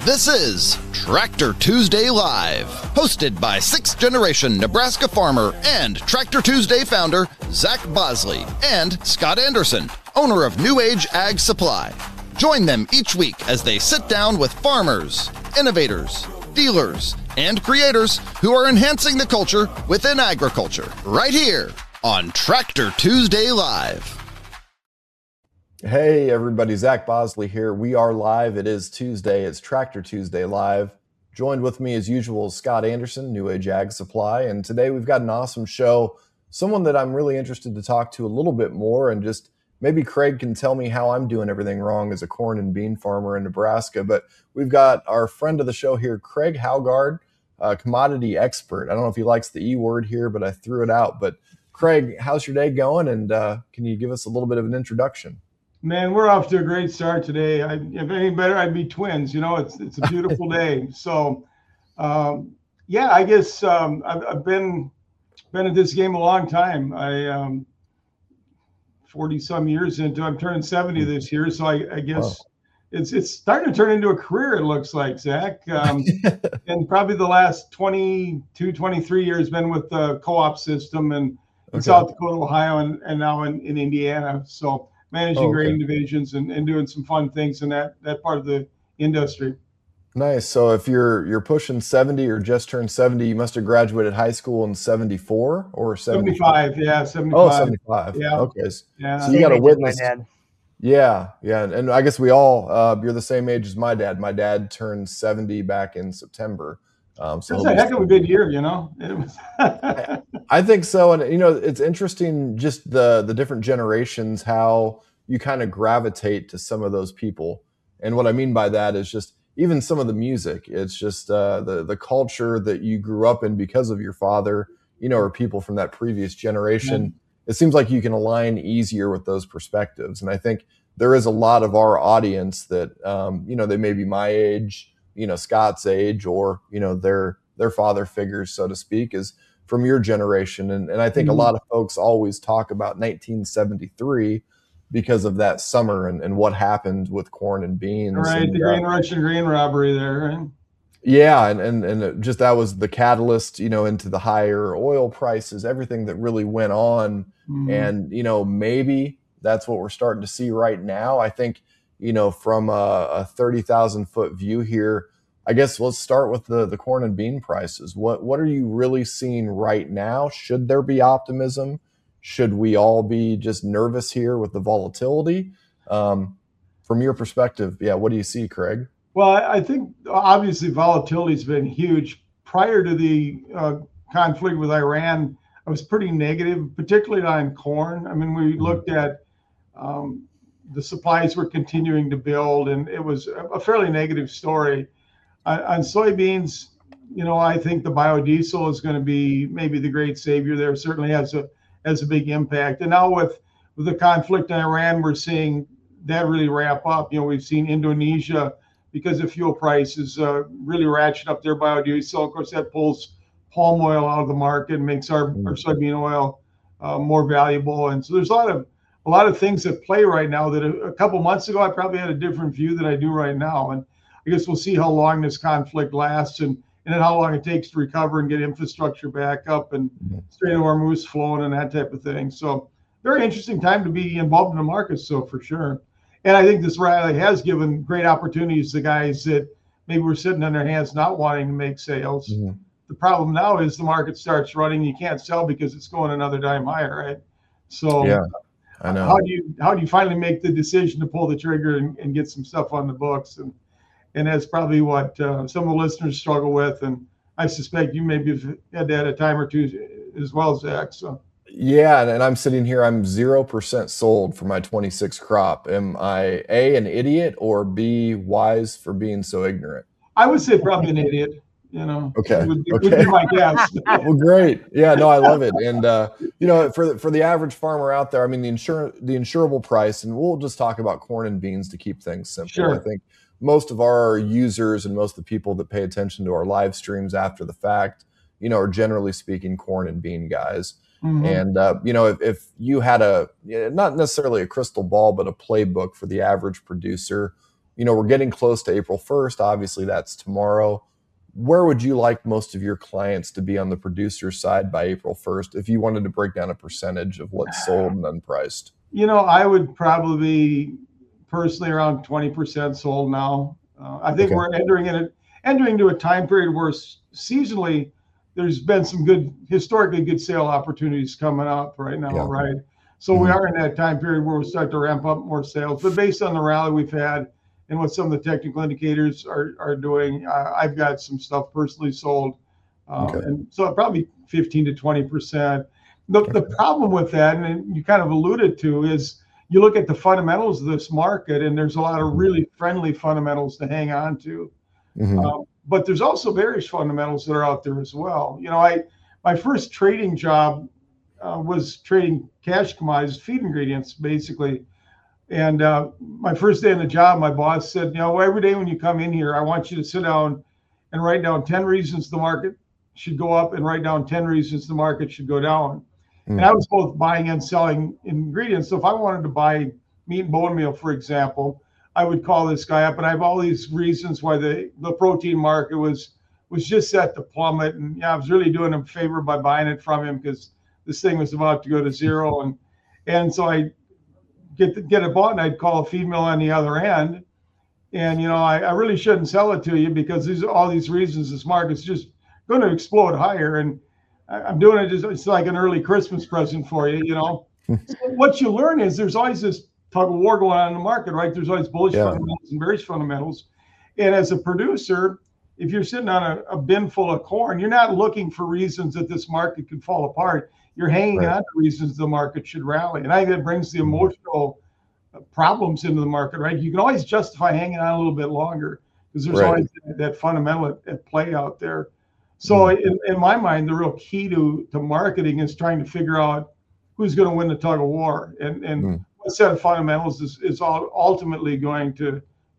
This is Tractor Tuesday Live, hosted by sixth-generation Nebraska farmer and Tractor Tuesday founder Zach Bosley and Scott Anderson, owner of New Age Ag Supply. Join them each week as they sit down with farmers, innovators, dealers, and creators who are enhancing the culture within agriculture, right here on Tractor Tuesday Live. Hey everybody, Zach Bosley here. We are live. It is Tuesday. It's Tractor Tuesday Live. Joined with me as usual, Scott Anderson, New Age Ag Supply. And today we've got an awesome show. Someone that I'm really interested to talk to a little bit more, and just maybe Craig can tell me how I'm doing everything wrong as a corn and bean farmer in Nebraska. But we've got our friend of the show here, Craig Haugaard, a commodity expert. I don't know if he likes the E word here, but I threw it out. But Craig, how's your day going? And can you give us a little bit of an introduction? Man, we're off to a great start today. If any better, I'd be twins. You know, it's a beautiful day. So, yeah, I guess I've been at this game a long time. I 40 some years into. I'm turning 70 this year, so I guess it's starting to turn into a career. It looks like, Zach. And probably the last 22, 23 years been with the co-op system in South Dakota, Ohio, and now in Indiana. So, managing grain divisions and doing some fun things in that part of the industry. Nice. So if you're pushing 70 or just turned 70, you must have graduated high school in 74 or 75. Yeah, 75. Oh, 75. Yeah. Okay. Yeah. So you got to witness. My dad. Yeah. And I guess we all, you're the same age as my dad. My dad turned 70 back in September. So it's a heck of a good year, you know. It was I think so. And, you know, it's interesting just the different generations, how you kind of gravitate to some of those people. And what I mean by that is just even some of the music. It's just the culture that you grew up in because of your father, you know, or people from that previous generation. Yeah. It seems like you can align easier with those perspectives. And I think there is a lot of our audience that, you know, they may be my age, you know, Scott's age, or, you know, their father figures, so to speak, is from your generation. And I think a lot of folks always talk about 1973 because of that summer and what happened with corn and beans. Right, and, the grain rush and grain robbery there, right? Yeah, and it just that was the catalyst, you know, into the higher oil prices, everything that really went on. And, you know, maybe that's what we're starting to see right now. I think, you know, from a 30,000 foot view here, I guess let's start with the corn and bean prices. What are you really seeing right now? Should there be optimism? Should we all be just nervous here with the volatility? From your perspective, yeah, what do you see, Craig? Well, I think obviously volatility has been huge. Prior to the conflict with Iran, I was pretty negative, particularly on corn. I mean, we looked at the supplies were continuing to build, and it was a fairly negative story. On soybeans, you know, I think the biodiesel is going to be maybe the great savior there. Certainly has a big impact. And now with the conflict in Iran, we're seeing that really ramp up. You know, we've seen Indonesia, because of fuel prices, really ratchet up their biodiesel. Of course, that pulls palm oil out of the market and makes our soybean oil more valuable. And so there's a lot of things at play right now that a couple months ago I probably had a different view than I do right now. And I guess we'll see how long this conflict lasts and then how long it takes to recover and get infrastructure back up and Strait of Hormuz flowing and that type of thing. So very interesting time to be involved in the market, so for sure. And I think this rally has given great opportunities to guys that maybe were sitting on their hands not wanting to make sales. The problem now is the market starts running, you can't sell because it's going another dime higher, right? So yeah, I know. How do you finally make the decision to pull the trigger and get some stuff on the books? And that's probably what some of the listeners struggle with. And I suspect you maybe have had that a time or two as well, Zach. So. Yeah, and I'm sitting here, I'm 0% sold for my 26 crop. Am I A, an idiot, or B, wise for being so ignorant? I would say probably an idiot, you know. Okay. Would be my guess. Well, great. Yeah, no, I love it. And, you know, for the average farmer out there, I mean, the insurable price, and we'll just talk about corn and beans to keep things simple. Sure. I think most of our users and most of the people that pay attention to our live streams after the fact, you know, are generally speaking corn and bean guys. And, you know, if you had not necessarily a crystal ball, but a playbook for the average producer, we're getting close to April 1st. Obviously, that's tomorrow. Where would you like most of your clients to be on the producer side by April 1st if you wanted to break down a percentage of what's sold and unpriced? I would probably be personally around 20% sold now. I think we're entering into a time period where seasonally there's been some historically good sale opportunities coming up right now, right? So we are in that time period where we'll start to ramp up more sales. But based on the rally we've had and what some of the technical indicators are doing, I've got some stuff personally sold. And so probably 15 to 20%. The problem with that, and you kind of alluded to, is you look at the fundamentals of this market, and there's a lot of really friendly fundamentals to hang on to. But there's also bearish fundamentals that are out there as well. My first trading job was trading cash commodities, feed ingredients, basically. And my first day on the job, my boss said, every day when you come in here, I want you to sit down and write down 10 reasons the market should go up and write down 10 reasons the market should go down. And I was both buying and selling ingredients. So if I wanted to buy meat and bone meal, for example, I would call this guy up and I have all these reasons why the protein market was just set to plummet. And I was really doing him a favor by buying it from him because this thing was about to go to zero. And so I get it bought and I'd call a feed mill on the other end. And, I really shouldn't sell it to you because all these reasons this market's just going to explode higher. And I'm doing it it's like an early Christmas present for you, So what you learn is there's always this tug of war going on in the market, right? There's always bullish fundamentals and bearish fundamentals. And as a producer, if you're sitting on a bin full of corn, you're not looking for reasons that this market could fall apart. You're hanging on to reasons the market should rally. And I think that brings the emotional problems into the market, right? You can always justify hanging on a little bit longer because there's always that fundamental at play out there. So in my mind, the real key to marketing is trying to figure out who's going to win the tug of war, and what set of fundamentals is ultimately going to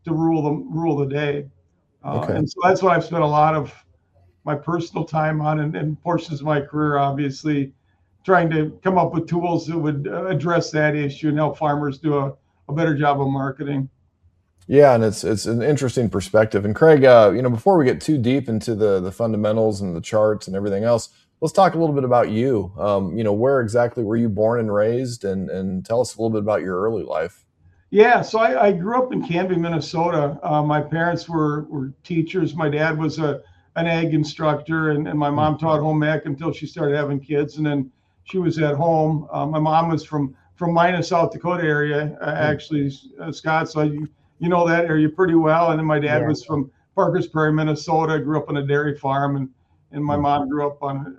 rule the day. And so that's what I've spent a lot of my personal time on, and portions of my career, obviously, trying to come up with tools that would address that issue and help farmers do a better job of marketing. Yeah, and it's an interesting perspective. And Craig, before we get too deep into the fundamentals and the charts and everything else, let's talk a little bit about you. Where exactly were you born and raised, and tell us a little bit about your early life. Yeah, so I grew up in Canby, Minnesota. My parents were teachers. My dad was an ag instructor, and my mom taught home ec until she started having kids, and then she was at home. My mom was from Mina, South Dakota area, actually, Scott. So you know that area pretty well. And then my dad was from Parkers Prairie, Minnesota. Grew up on a dairy farm, and my mom grew up on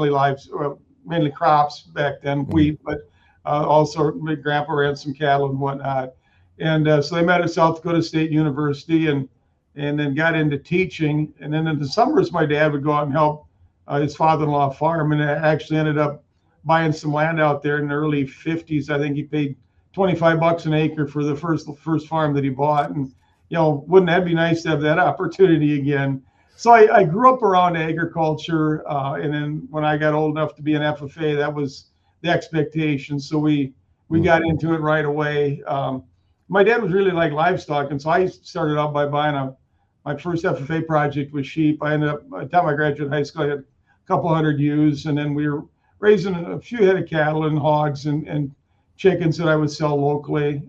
mainly crops back then, wheat, but also my grandpa ran some cattle and whatnot. And so they met at South Dakota State University and then got into teaching. And then in the summers, my dad would go out and help his father-in-law farm, and actually ended up buying some land out there in the early 50s. I think he paid $25 an acre for the first farm that he bought. And, wouldn't that be nice to have that opportunity again? So I grew up around agriculture. And then when I got old enough to be an FFA, that was the expectation. So we got into it right away. My dad was really like livestock. And so I started out by buying my first FFA project with sheep. I ended up, by the time I graduated high school, I had a couple hundred ewes. And then we were raising a few head of cattle and hogs and chickens that I would sell locally.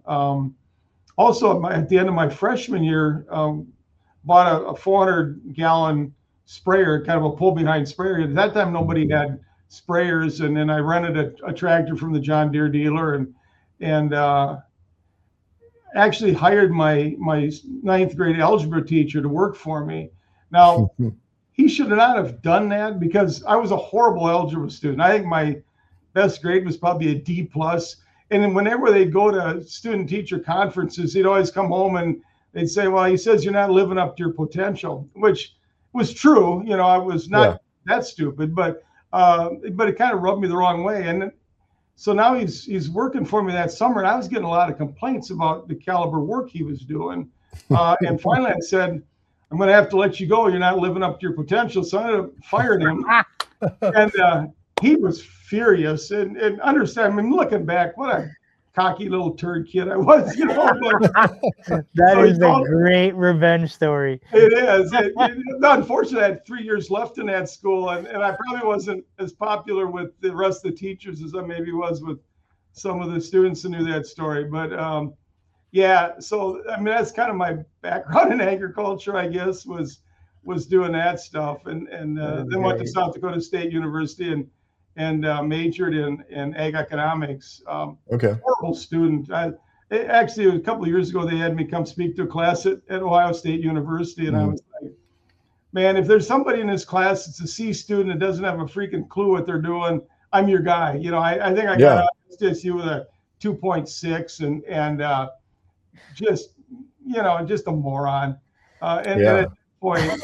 Also, at the end of my freshman year, bought a 400-gallon sprayer, kind of a pull-behind sprayer. At that time, nobody had sprayers, and then I rented a tractor from the John Deere dealer, and actually hired my ninth grade algebra teacher to work for me. Now, he should not have done that because I was a horrible algebra student. I think my best grade was probably a D+. And then whenever they'd go to student teacher conferences, he'd always come home and they'd say, well, he says you're not living up to your potential, which was true. I was not that stupid, but it kind of rubbed me the wrong way. And so now he's working for me that summer, and I was getting a lot of complaints about the caliber work he was doing. And finally I said, I'm going to have to let you go. You're not living up to your potential. So I ended up firing him. And he was furious and understand. I mean, looking back, what a cocky little turd kid I was, you know. But, That so is a great revenge story. It is. Unfortunately, I had 3 years left in that school, and I probably wasn't as popular with the rest of the teachers as I maybe was with some of the students who knew that story. But yeah, so I mean, that's kind of my background in agriculture, I guess, was doing that stuff, and then went to South Dakota State University and majored in ag economics. Okay. Horrible student. Actually, a couple of years ago, they had me come speak to a class at Ohio State University, and I was like, man, if there's somebody in this class that's a C student that doesn't have a freaking clue what they're doing, I'm your guy. You know, I think I got out of SDSU with a 2.6 and just, you know, just a moron. And at that point,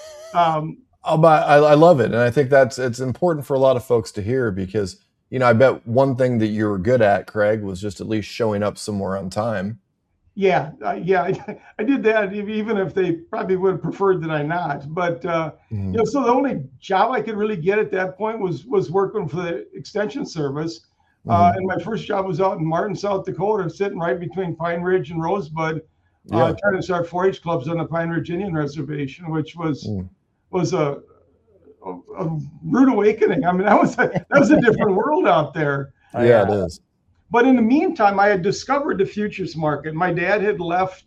but I love it. And I think it's important for a lot of folks to hear because, you know, I bet one thing that you were good at, Craig, was just at least showing up somewhere on time. Yeah. I did that, even if they probably would have preferred that I not. But, you know, so the only job I could really get at that point was working for the Extension Service. And my first job was out in Martin, South Dakota, sitting right between Pine Ridge and Rosebud, trying to start 4-H clubs on the Pine Ridge Indian Reservation, which was a rude awakening. I mean, that was a different world out there. Yeah, it is. But in the meantime, I had discovered the futures market. My dad had left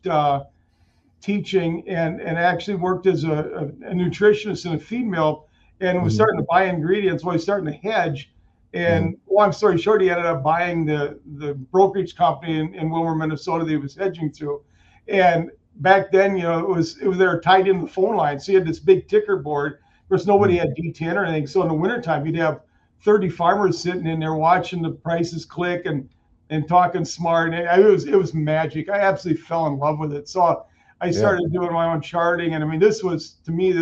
teaching and actually worked as a nutritionist in a feed mill and was starting to buy ingredients. Well, he's starting to hedge. And long story short, he ended up buying the brokerage company in Wilmer, Minnesota that he was hedging through. And back then, you know, it was they were tied in the phone line. So you had this big ticker board. Of course, nobody had D10 or anything. So in the wintertime, you'd have 30 farmers sitting in there watching the prices click and talking smart. And it was magic. I absolutely fell in love with it. So I started doing my own charting. And I mean, this was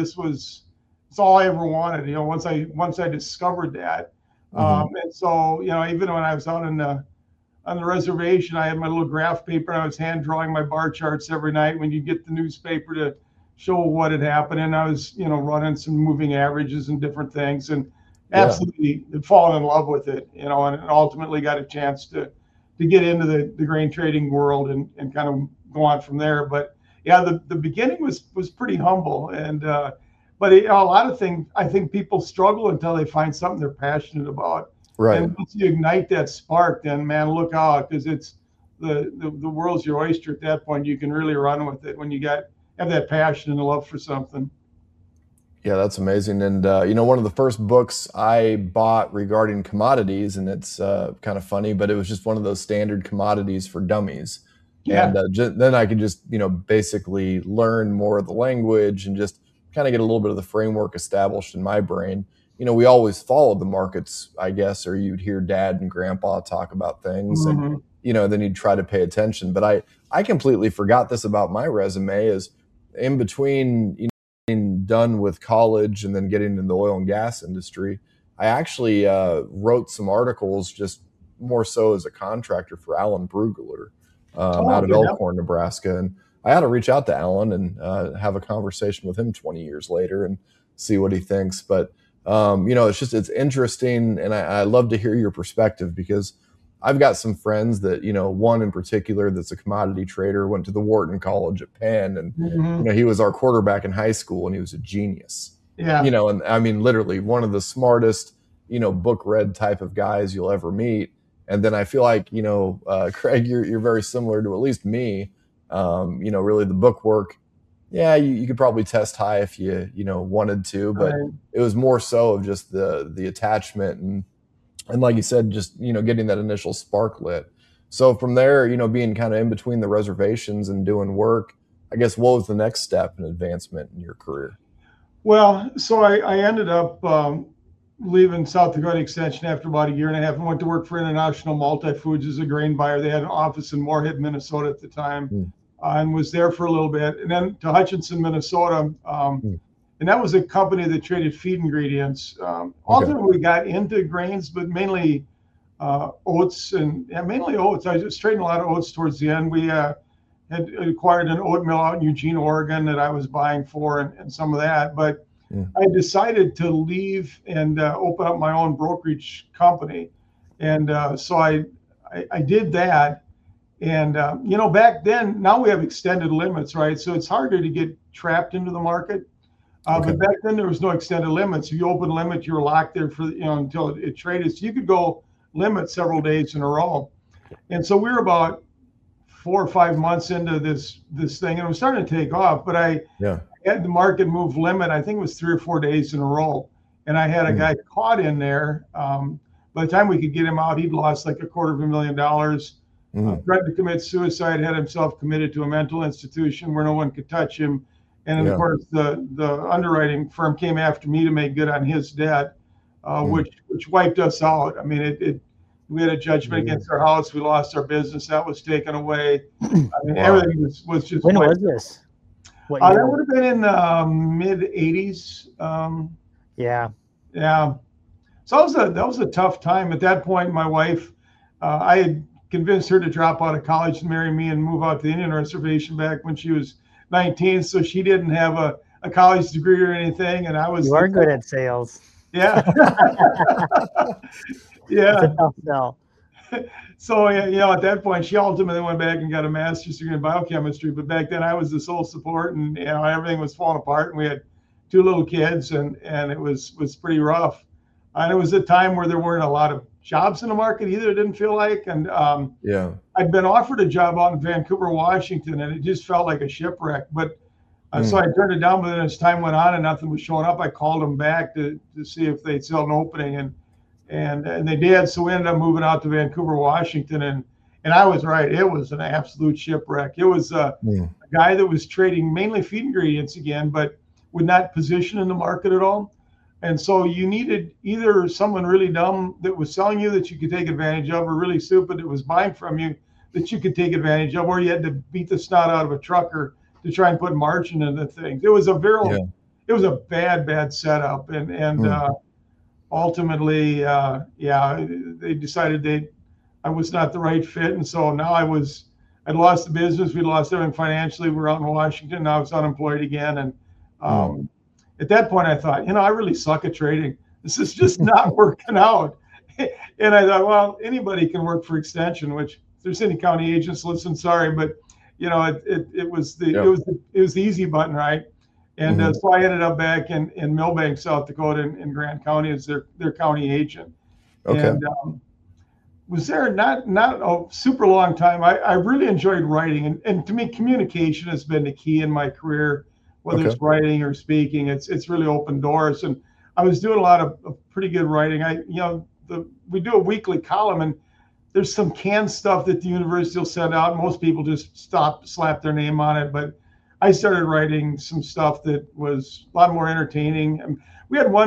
it's all I ever wanted, you know, once I discovered that. And so, you know, even when I was out on the reservation, I had my little graph paper and I was hand drawing my bar charts every night when you get the newspaper to show what had happened. And I was, you know, running some moving averages and different things and absolutely had fallen in love with it, you know, and ultimately got a chance to get into the grain trading world and kind of go on from there. But yeah, the beginning was pretty humble. And, but a lot of things, I think people struggle until they find something they're passionate about. Right. And once you ignite that spark, then man, look out, because it's the world's your oyster at that point. You can really run with it when you have that passion and a love for something. Yeah, that's amazing. And, you know, one of the first books I bought regarding commodities, and it's kind of funny, but it was just one of those standard commodities for dummies. Yeah. And then I could just, you know, basically learn more of the language and just kind of get a little bit of the framework established in my brain. You know, we always followed the markets, I guess, or you'd hear dad and grandpa talk about things and, you know, then you'd try to pay attention. But I completely forgot this about my resume is in between, you know, being done with college and then getting into the oil and gas industry, I actually wrote some articles just more so as a contractor for Alan Brugler out of Elkhorn, Nebraska. And I had to reach out to Alan and have a conversation with him 20 years later and see what he thinks. But, you know, it's interesting. And I love to hear your perspective because I've got some friends that, you know, one in particular that's a commodity trader, went to the Wharton College at Penn. And, you know, he was our quarterback in high school and he was a genius. Yeah. You know, and I mean, literally one of the smartest, you know, book read type of guys you'll ever meet. And then I feel like, you know, Craig, you're very similar to at least me. You know, really the book work, you could probably test high if you know, wanted to, but it was more so of just the attachment and like you said, just, you know, getting that initial spark lit. So from there, you know, being kind of in between the reservations and doing work, I guess, what was the next step in advancement in your career? Well, so I ended up leaving South Dakota Extension after about a year and a half and went to work for International Multi-Foods as a grain buyer. They had an office in Moorhead, Minnesota at the time, and was there for a little bit. And then to Hutchinson, Minnesota. And that was a company that traded feed ingredients. Ultimately, we got into grains, but mainly oats mainly oats. I was trading a lot of oats towards the end. We had acquired an oat mill out in Eugene, Oregon that I was buying for and some of that. But I decided to leave and open up my own brokerage company. And so I I did that. And, back then, now we have extended limits, right? So it's harder to get trapped into the market. But back then there was no extended limits. If you open limit, you were locked there for, until it traded. So you could go limit several days in a row. And so we were about 4 or 5 months into this thing, and it was starting to take off. But I had the market move limit. I think it was 3 or 4 days in a row, and I had a guy caught in there. By the time we could get him out, he'd lost like $250,000. Threatened to commit suicide, had himself committed to a mental institution where no one could touch him. And of course, the underwriting firm came after me to make good on his debt, which wiped us out. I mean, we had a judgment against our house. We lost our business. That was taken away. I mean, everything was just. When was this? What year? That would have been in the mid '80s. Yeah. So that was a tough time. At that point, my wife, I had convinced her to drop out of college and marry me and move out to the Indian Reservation back when she was 19. So she didn't have a college degree or anything, and I was. You are good at sales. Yeah. Yeah. It's a tough sell. So, at that point, she ultimately went back and got a master's degree in biochemistry. But back then, I was the sole support, and everything was falling apart. And we had 2 little kids, and it was pretty rough. And it was a time where there weren't a lot of jobs in the market either. It didn't feel like. And I'd been offered a job out in Vancouver, Washington, and it just felt like a shipwreck. But so I turned it down. But then as time went on and nothing was showing up, I called them back to see if they'd sell an opening, and they did. So we ended up moving out to Vancouver, Washington, and I was right. It was an absolute shipwreck. It was a guy that was trading mainly feed ingredients again, but would not position in the market at all. And so you needed either someone really dumb that was selling you that you could take advantage of, or really stupid that was buying from you that you could take advantage of, or you had to beat the snot out of a trucker to try and put margin into things. It was it was a bad setup, and ultimately, they decided I was not the right fit, and so now I'd lost the business. We lost everything financially. We're out in Washington. Now I was unemployed again, and at that point I thought, I really suck at trading. This is just not working out. And I thought, well, anybody can work for Extension. Which, if there's any county agents listen, sorry, but it was the easy button, right? And so I ended up back in Millbank, South Dakota, in Grant County as their county agent. Okay. And was there not a super long time. I really enjoyed writing, and to me, communication has been the key in my career, whether it's writing or speaking. It's really opened doors, and I was doing a lot of pretty good writing. We do a weekly column, and there's some canned stuff that the university will send out. Most people just slap their name on it, but I started writing some stuff that was a lot more entertaining. And we had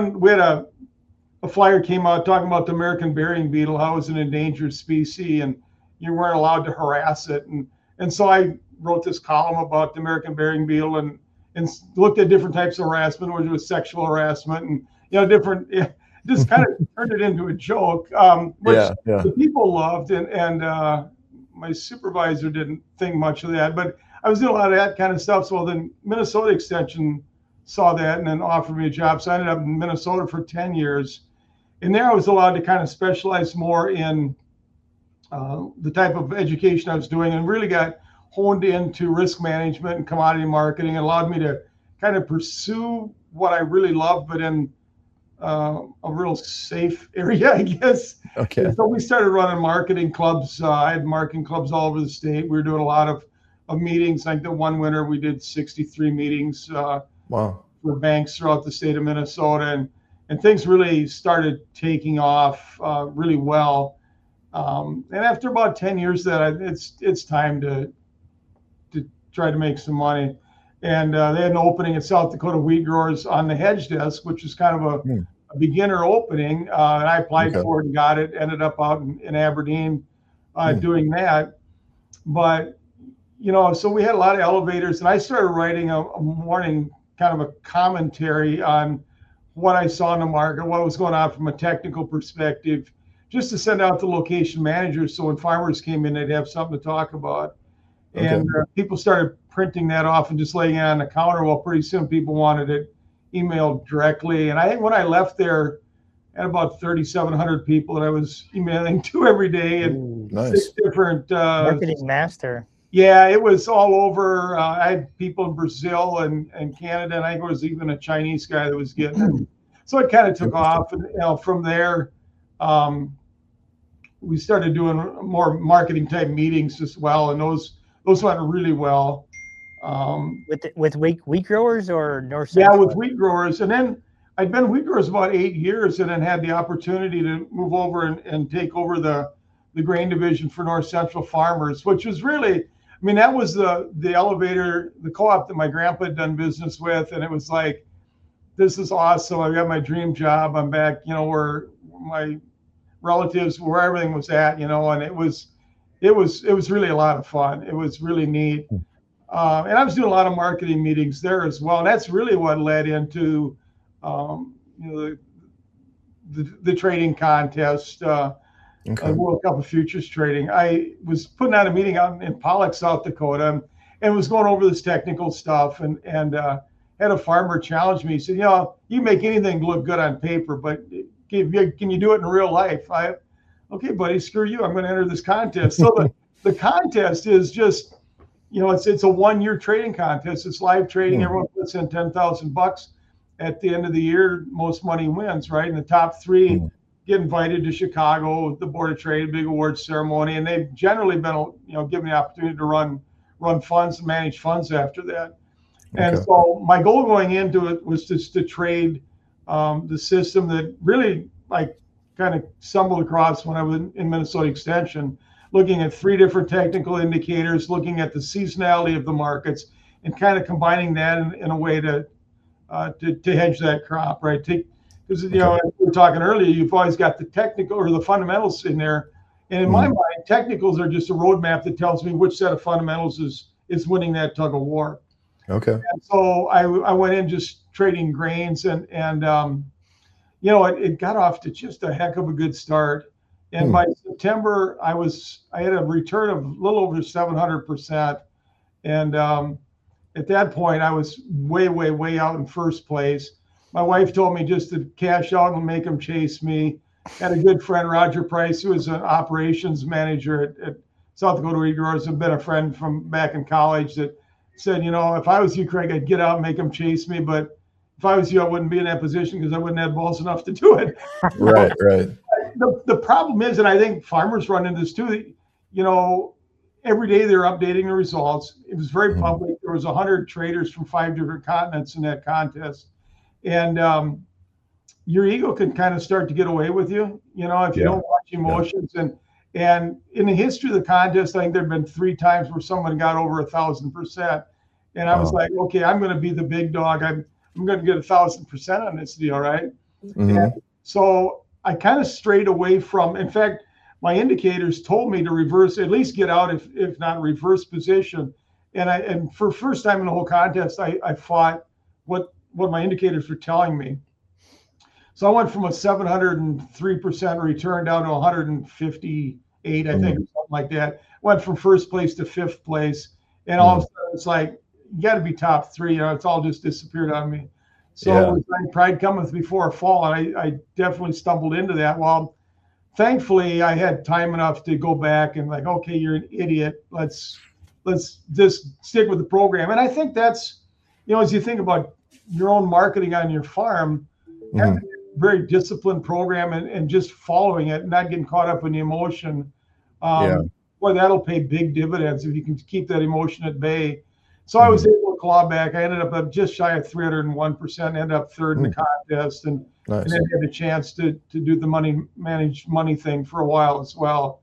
a flyer came out talking about the American burying beetle, how it was an endangered species, and you weren't allowed to harass it. And so I wrote this column about the American burying beetle and looked at different types of harassment, whether it was sexual harassment and different. Just kind of turned it into a joke, which the people loved, and my supervisor didn't think much of that, but I was doing a lot of that kind of stuff. So then Minnesota Extension saw that and then offered me a job. So I ended up in Minnesota for 10 years. And there I was allowed to kind of specialize more in the type of education I was doing, and really got honed into risk management and commodity marketing. It allowed me to kind of pursue what I really loved, but in a real safe area, I guess. Okay. And so we started running marketing clubs. I had marketing clubs all over the state. We were doing a lot of meetings. Like the one winter, we did 63 meetings for banks throughout the state of Minnesota, and things really started taking off really well. And after about 10 years, it's time to try to make some money. And they had an opening at South Dakota Wheat Growers on the hedge desk, which is kind of a beginner opening. And I applied for it and got it. Ended up out in Aberdeen doing that. But so we had a lot of elevators, and I started writing a morning kind of a commentary on what I saw in the market, what was going on from a technical perspective, just to send out to location managers. So when farmers came in, they'd have something to talk about. And people started printing that off and just laying it on the counter. Well, pretty soon people wanted it emailed directly. And I think when I left there, I had about 3,700 people that I was emailing to every day. And Nice. different. Marketing master. Yeah, it was all over. I had people in Brazil and Canada, and I think there was even a Chinese guy that was getting it. So it kind of took off, and from there, we started doing more marketing type meetings as well, and those went really well. With wheat growers or North Yeah, Central? with wheat growers, and then I'd been wheat growers about 8 years, and then had the opportunity to move over and take over the grain division for North Central Farmers, which was really, I mean, that was the elevator, the co-op that my grandpa had done business with, and it was like, this is awesome. I got my dream job. I'm back, where my relatives, where everything was at, and it was really a lot of fun. It was really neat. And I was doing a lot of marketing meetings there as well. And that's really what led into, the trading contest, World Cup of Futures trading. I was putting out a meeting out in Pollock, South Dakota, and was going over this technical stuff, and had a farmer challenge me. He said, you make anything look good on paper, but can you do it in real life? Okay, buddy, screw you. I'm going to enter this contest. So the contest is just, it's a 1-year trading contest. It's live trading. Everyone puts in $10,000 at the end of the year. Most money wins, right? And the top 3 get invited to Chicago, the Board of Trade, big awards ceremony, and they've generally been, given the opportunity to run funds and manage funds after that. And so my goal going into it was just to trade the system that really I kind of stumbled across when I was in Minnesota Extension, looking at 3 different technical indicators, looking at the seasonality of the markets, and kind of combining that in a way to hedge that crop, right? Because we were talking earlier, you've always got the technical or the fundamentals in there, and in my mind, technicals are just a roadmap that tells me which set of fundamentals is winning that tug of war. Okay. And so I went in just trading grains, and it got off to just a heck of a good start. And by September, I had a return of a little over 700%. And at that point, I was way, way, way out in first place. My wife told me just to cash out and make them chase me. Had a good friend, Roger Price, who was an operations manager at South Dakota Wheat Growers, had been a friend from back in college, that said, if I was you, Craig, I'd get out and make them chase me. But if I was you, I wouldn't be in that position because I wouldn't have balls enough to do it. Right. The problem is, and I think farmers run into this too, every day they're updating the results. It was very public. There was 100 traders from 5 different continents in that contest. And your ego can kind of start to get away with you, if you don't watch emotions. And in the history of the contest, I think there've been 3 times where someone got over 1,000%. And I was like, okay, I'm going to be the big dog. I'm going to get 1,000% on this deal, right? And so I kind of strayed away from, in fact, my indicators told me to reverse, at least get out, if not reverse position. And for first time in the whole contest, I fought what my indicators were telling me. So I went from a 703% return down to 158, I think, or something like that. Went from first place to 5th place. And all of a sudden, it's like, you got to be top 3. It's all just disappeared on me. So pride cometh before a fall. And I definitely stumbled into that. Well, thankfully, I had time enough to go back and like, okay, you're an idiot. Let's just stick with the program. And I think that's, as you think about your own marketing on your farm, having a very disciplined program and just following it, not getting caught up in the emotion. Boy, that'll pay big dividends if you can keep that emotion at bay. So I was able to claw back. I ended up just shy of 301%, ended up 3rd in the contest, and then had a chance to do the manage money thing for a while as well.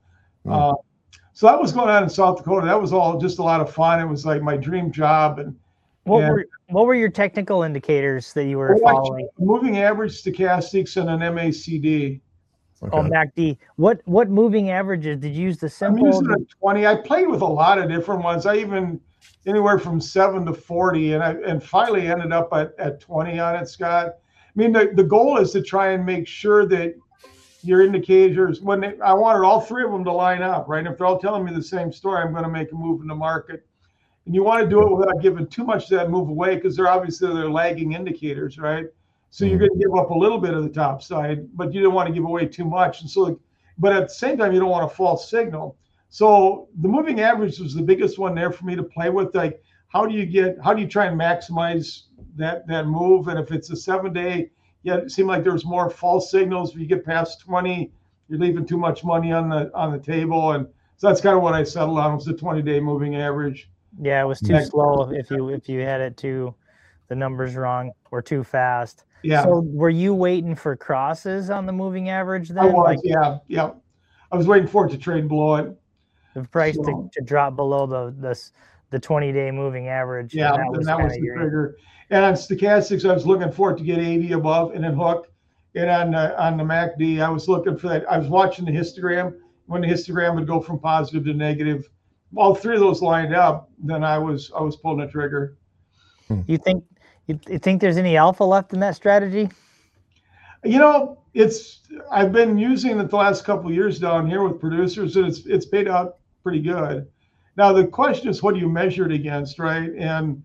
So that was going on in South Dakota. That was all just a lot of fun. It was like my dream job. And what were your technical indicators that you were following? Moving average, stochastics, and an MACD. Oh, MACD. What moving averages did you use? The simple? I'm using a 20. I played with a lot of different ones. I even anywhere from 7 to 40, and finally ended up at 20 on it, Scott. I mean, the goal is to try and make sure that your indicators, I wanted all 3 of them to line up, right? If they're all telling me the same story, I'm going to make a move in the market. And you want to do it without giving too much of that move away, because they're lagging indicators, right? So you're going to give up a little bit of the top side, but you don't want to give away too much. And so but at the same time, you don't want a false signal. So the moving average was the biggest one there for me to play with. Like, how do you try and maximize that move? And if it's a 7-day, yeah, it seemed like there was more false signals. If you get past 20, you're leaving too much money on the table. And so that's kind of what I settled on, was the 20-day moving average. Yeah, it was too slow if you had it too, the numbers wrong or too fast. Yeah. So were you waiting for crosses on the moving average then? I was, yeah. I was waiting for it to trade below it. The price to drop below the 20-day moving average. Yeah, and that was the trigger. And on stochastics, I was looking for it to get 80 above and then hook. And on the MACD, I was looking for that. I was watching the histogram. When the histogram would go from positive to negative, all three of those lined up, then I was pulling the trigger. You think there's any alpha left in that strategy? You know, I've been using it the last couple of years down here with producers, and it's paid out pretty good. Now the question is, what do you measure it against, right? And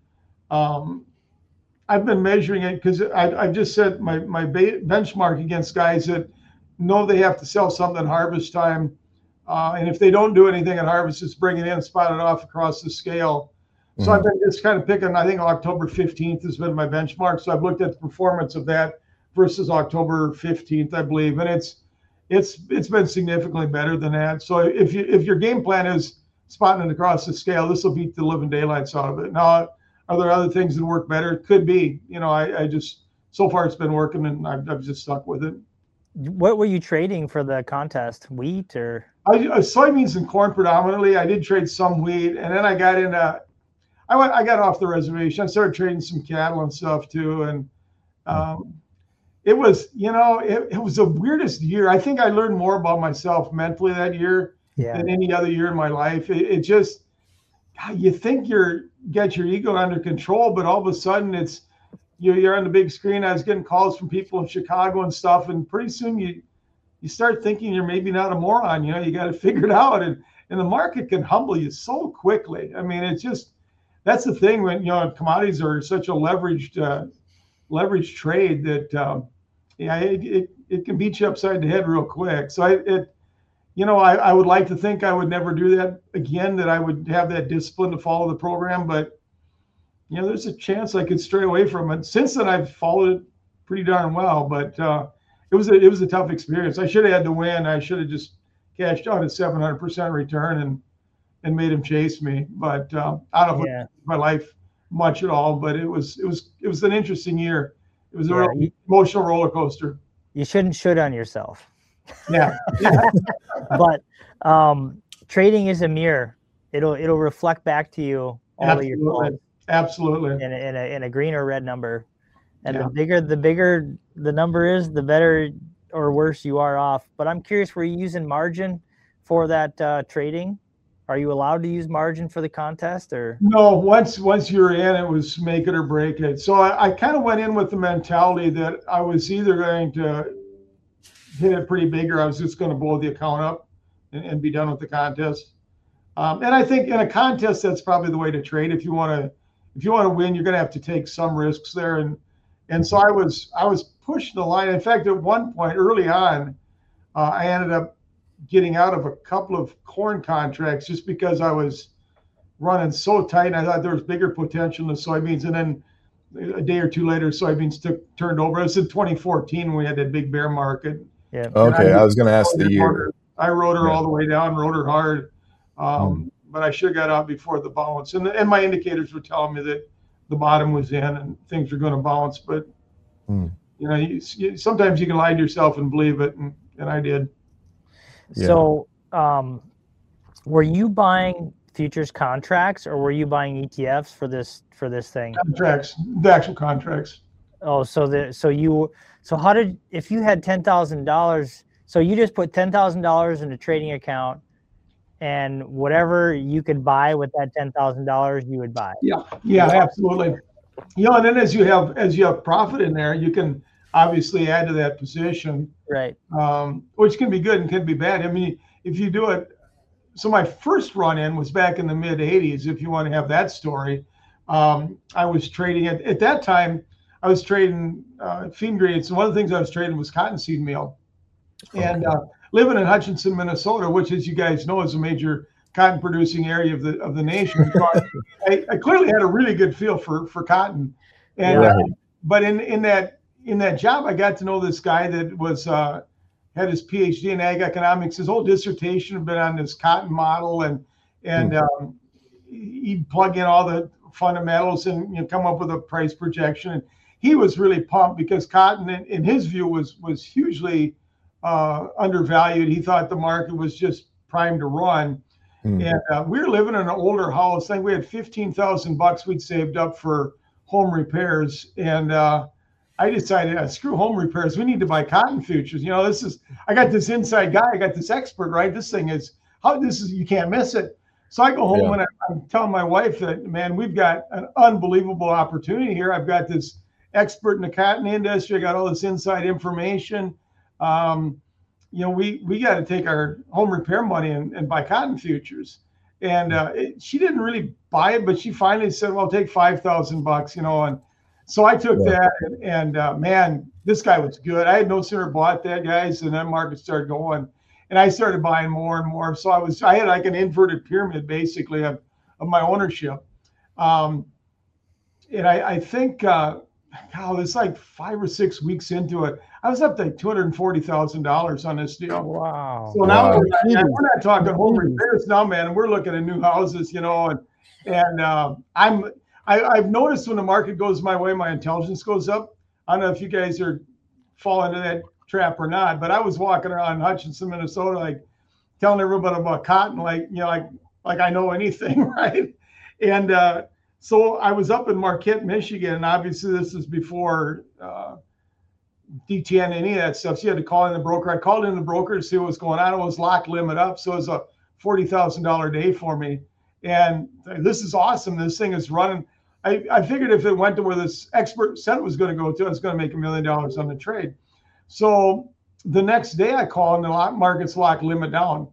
I've been measuring it because I've just set my benchmark against guys that know they have to sell something at harvest time, and if they don't do anything at harvest, it's bring it in, spot it off across the scale. So I've been just kind of picking. I think October 15th has been my benchmark. So I've looked at the performance of that versus October 15th, I believe, and it's been significantly better than that. So if your game plan is spotting it across the scale, this will beat the living daylights out of it. Now, are there other things that work better? It could be. You know, I just, so far it's been working, and I've just stuck with it. What were you trading for the contest? Wheat or? Soybeans and corn predominantly. I did trade some wheat, and then I got into. I got off the reservation. I started trading some cattle and stuff too, and it was, it was the weirdest year. I think I learned more about myself mentally that year than any other year in my life. It just, you think get your ego under control, but all of a sudden you're on the big screen. I was getting calls from people in Chicago and stuff, and pretty soon you start thinking you're maybe not a moron. You got to figure it out, and the market can humble you so quickly. I mean, it's just. That's the thing when commodities are such a leveraged trade that it can beat you upside the head real quick. So I would like to think I would never do that again, that I would have that discipline to follow the program, but there's a chance I could stray away from it. Since then, I've followed it pretty darn well, but it was a tough experience. I should have had to win. I should have just cashed out at 700% return and made him chase me, but I don't know my life much at all. But it was an interesting year. It was a real emotional roller coaster. You shouldn't shoot on yourself. Yeah. But trading is a mirror. It'll reflect back to you all of your calls. Absolutely. In a green or red number, and the bigger the number is, the better or worse you are off. But I'm curious, were you using margin for that trading? Are you allowed to use margin for the contest, or? No, once you're in, it was make it or break it. So I kind of went in with the mentality that I was either going to hit it pretty big, or I was just going to blow the account up and be done with the contest. And I think in a contest, that's probably the way to trade. If you want to win, you're going to have to take some risks there. And so I was pushing the line. In fact, at one point early on, I ended up getting out of a couple of corn contracts just because I was running so tight, and I thought there was bigger potential in the soybeans. And then a day or two later, soybeans turned over. It was in 2014 when we had that big bear market. Yeah. Okay, I was going to ask the year. I rode her all the way down, rode her hard, but I should have got out before the bounce. And my indicators were telling me that the bottom was in and things were going to bounce. But sometimes you can lie to yourself and believe it, and I did. Yeah. So, were you buying futures contracts, or were you buying ETFs for this thing? Contracts, the actual contracts. Oh, if you had $10,000, so you just put $10,000 in a trading account, and whatever you could buy with that $10,000, you would buy. Yeah, absolutely. And then as you have profit in there, you can obviously add to that position, right? Which can be good and can be bad. I mean, if you do it. So my first run in was back in the mid 80s. If you want to have that story, I was trading at that time. I was trading feed ingredients, and one of the things I was trading was cottonseed meal. And living in Hutchinson, Minnesota, which, as you guys know, is a major cotton producing area of the nation. So I clearly had a really good feel for cotton. And but in that job, I got to know this guy that was had his PhD in ag economics. His whole dissertation had been on this cotton model, and he'd plug in all the fundamentals and come up with a price projection. And he was really pumped because cotton, in his view, was hugely undervalued. He thought the market was just primed to run. And we were living in an older house. I think we had $15,000 we'd saved up for home repairs. And I decided, screw home repairs. We need to buy cotton futures. I got this inside guy. I got this expert, right? This thing is you can't miss it. So I go home and I'm telling my wife that, man, we've got an unbelievable opportunity here. I've got this expert in the cotton industry. I got all this inside information. We got to take our home repair money and buy cotton futures. And she didn't really buy it, but she finally said, well, take $5,000, and so I took that and man, this guy was good. I had no sooner bought that, guys, and that market started going, and I started buying more and more. So I had like an inverted pyramid basically of my ownership. And I think, it's like 5 or 6 weeks into it, I was up to like $240,000 on this deal. Wow. So now we're not talking home repairs now, man. And we're looking at new houses, I've noticed when the market goes my way, my intelligence goes up. I don't know if you guys are falling into that trap or not, but I was walking around Hutchinson, Minnesota, like telling everybody about cotton, like I know anything, right? And so I was up in Marquette, Michigan, and obviously this is before DTN, any of that stuff. So you had to call in the broker. I called in the broker to see what was going on. It was lock limit up, so it was a $40,000 day for me. And this is awesome. This thing is running. I figured if it went to where this expert said it was going to go to, I was going to make $1 million on the trade. So the next day I call and the market's locked limit down.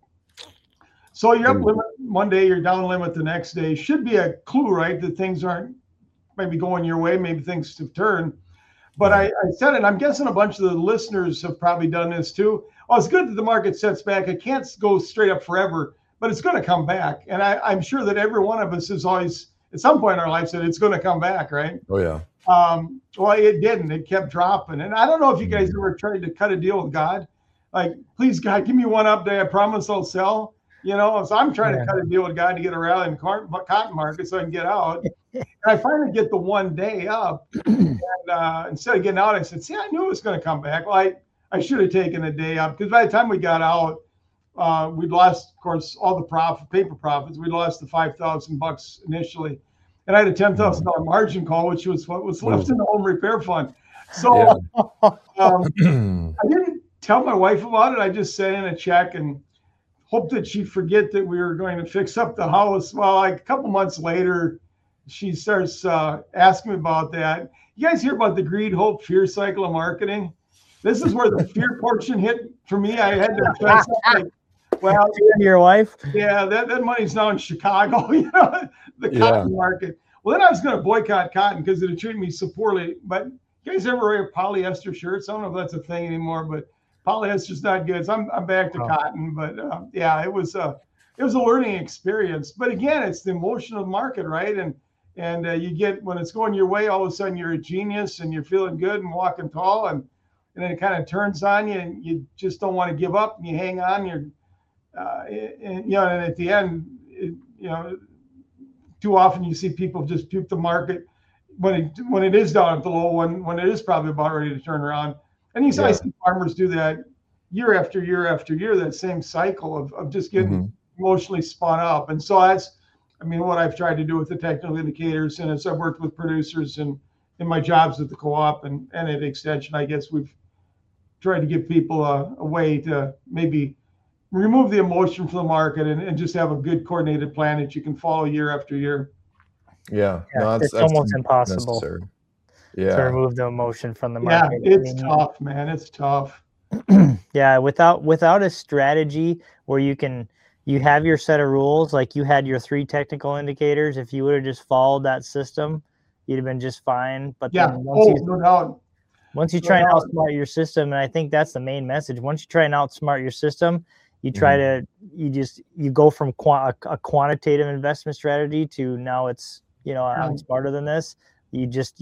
So you're up limit one day, you're down limit the next day. Should be a clue, right, that things aren't maybe going your way, maybe things have turned. But I said it, I'm guessing a bunch of the listeners have probably done this too. Oh, it's good that the market sets back. It can't go straight up forever, but it's going to come back. And I'm sure that every one of us has always, at some point in our life, said it's going to come back, right? Oh, yeah. Well, it didn't. It kept dropping. And I don't know if you guys ever tried to cut a deal with God. Like, please, God, give me one update. I promise I'll sell. So I'm trying to cut a deal with God to get a rally in the cotton market so I can get out. And I finally get the one day up. And instead of getting out, I said, see, I knew it was going to come back. Well, I should have taken a day up because by the time we got out, we'd lost, of course, all the paper profits. We lost the $5,000 initially. And I had a $10,000 margin call, which was what was left in the home repair fund. So I didn't tell my wife about it. I just sent in a check and hoped that she'd forget that we were going to fix up the house. Well, like a couple months later, she starts asking me about that. You guys hear about the greed, hope, fear cycle of marketing? This is where the fear portion hit for me. I had to fess up, like, well, your wife? Yeah, that money's now in Chicago, the cotton market. Well, then I was going to boycott cotton because it had treated me so poorly. But you guys ever wear polyester shirts? I don't know if that's a thing anymore, but polyester's not good. So I'm back to cotton. But it was a learning experience. But again, it's the emotion of the market, right? And you get, when it's going your way, all of a sudden you're a genius and you're feeling good and walking tall, and then it kind of turns on you and you just don't want to give up and you hang on. And at the end, too often you see people just puke the market when it is down at the low, when it is probably about ready to turn around. And I see farmers do that year after year after year, that same cycle of just getting emotionally spun up. And so that's, what I've tried to do with the technical indicators, and as I've worked with producers and in my jobs at the co-op and at Extension, I guess we've tried to give people a way to maybe remove the emotion from the market and just have a good coordinated plan that you can follow year after year. Yeah, it's almost impossible to remove the emotion from the market. Yeah, it's tough, man. It's tough. Yeah, without a strategy where you have your set of rules, like you had your 3 technical indicators. If you would have just followed that system, you'd have been just fine. But no doubt. Once you try and outsmart your system, and I think that's the main message. Once you try and outsmart your system, you try to you go from a quantitative investment strategy to now it's, you know, I'm smarter than this. You just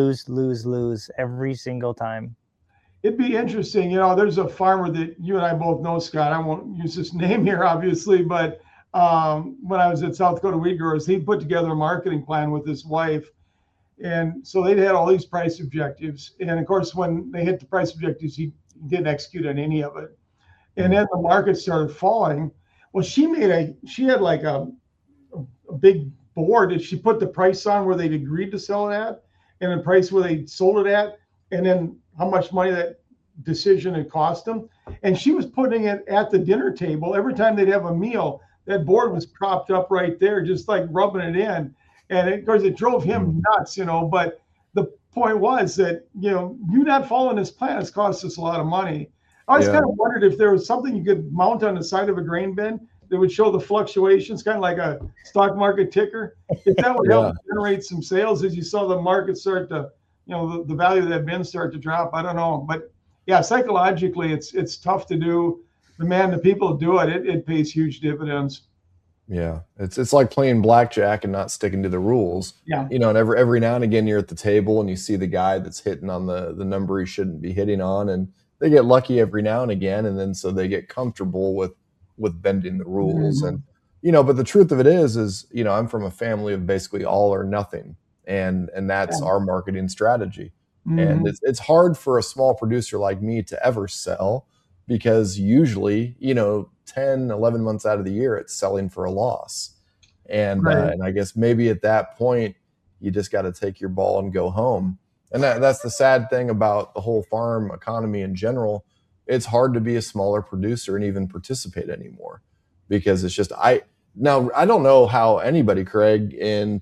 lose every single time. It'd be interesting, you know, there's a farmer that you and I both know, Scott. I won't use his name here, obviously, but when I was at South Dakota Wheat Growers, he put together a marketing plan with his wife. And so they had all these price objectives. And of course, when they hit the price objectives, he didn't execute on any of it. And then the market started falling. Well, she had like a big board that she put the price on where they'd agreed to sell it at, and the price where they sold it at, and then how much money that decision had cost them. And she was putting it at the dinner table. Every time they'd have a meal, that board was propped up right there, just like rubbing it in. And of course, it drove him nuts, you know. But the point was that, you know, you not following this plan has cost us a lot of money. I always kind of wondered if there was something you could mount on the side of a grain bin that would show the fluctuations, kind of like a stock market ticker. If that would help generate some sales as you saw the market start to, you know, the value of that bin start to drop. I don't know. But yeah, psychologically, it's tough to do. But man, the people who do it, it pays huge dividends. Yeah, it's like playing blackjack and not sticking to the rules. Yeah, you know, and every now and again you're at the table and you see the guy that's hitting on the number he shouldn't be hitting on, and they get lucky every now and again, and then so they get comfortable with bending the rules. And you know, but the truth of it is you know, I'm from a family of basically all or nothing, and that's our marketing strategy. And it's hard for a small producer like me to ever sell, because usually, you know, 10, 11 months out of the year, it's selling for a loss. And and I guess maybe at that point, you just got to take your ball and go home. And that's the sad thing about the whole farm economy in general. It's hard to be a smaller producer and even participate anymore, because it's just, I don't know how anybody, Craig, in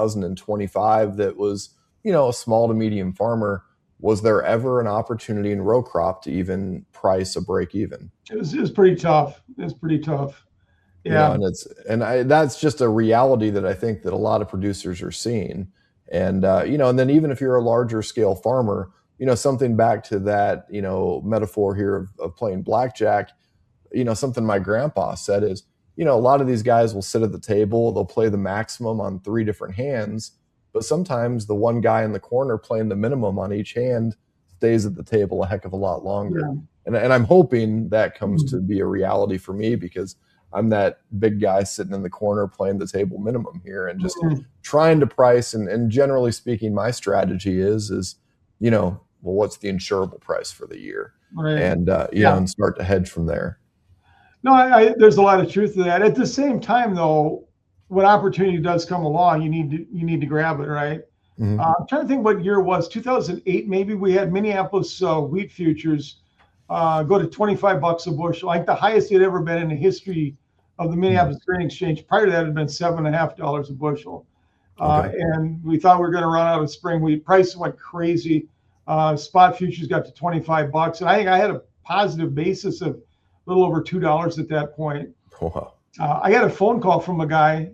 2025 that was, you know, a small to medium farmer, was there ever an opportunity in row crop to even price a break even? It was pretty tough. It's pretty tough. Yeah. And that's just a reality that I think that a lot of producers are seeing. And, you know, and then even if you're a larger scale farmer, you know, something back to that, you know, metaphor here of playing blackjack, you know, something my grandpa said is, you know, a lot of these guys will sit at the table, they'll play the maximum on 3 different hands, but sometimes the one guy in the corner playing the minimum on each hand stays at the table a heck of a lot longer. Yeah. And I'm hoping that comes to be a reality for me, because I'm that big guy sitting in the corner playing the table minimum here and just trying to price. And generally speaking, my strategy is, you know, well, what's the insurable price for the year? And, you know, and start to hedge from there. No, there's a lot of truth to that. At the same time, though, when opportunity does come along, you need to grab it, right? I'm trying to think what year it was, 2008 maybe. We had Minneapolis wheat futures go to $25 a bushel, like the highest it had ever been in the history of the Minneapolis Grain Exchange. Prior to that, it had been $7.50 a bushel. And we thought we were going to run out of spring wheat. Prices went crazy. Spot futures got to $25, and I think I had a positive basis of a little over $2 at that point. Wow. I got a phone call from a guy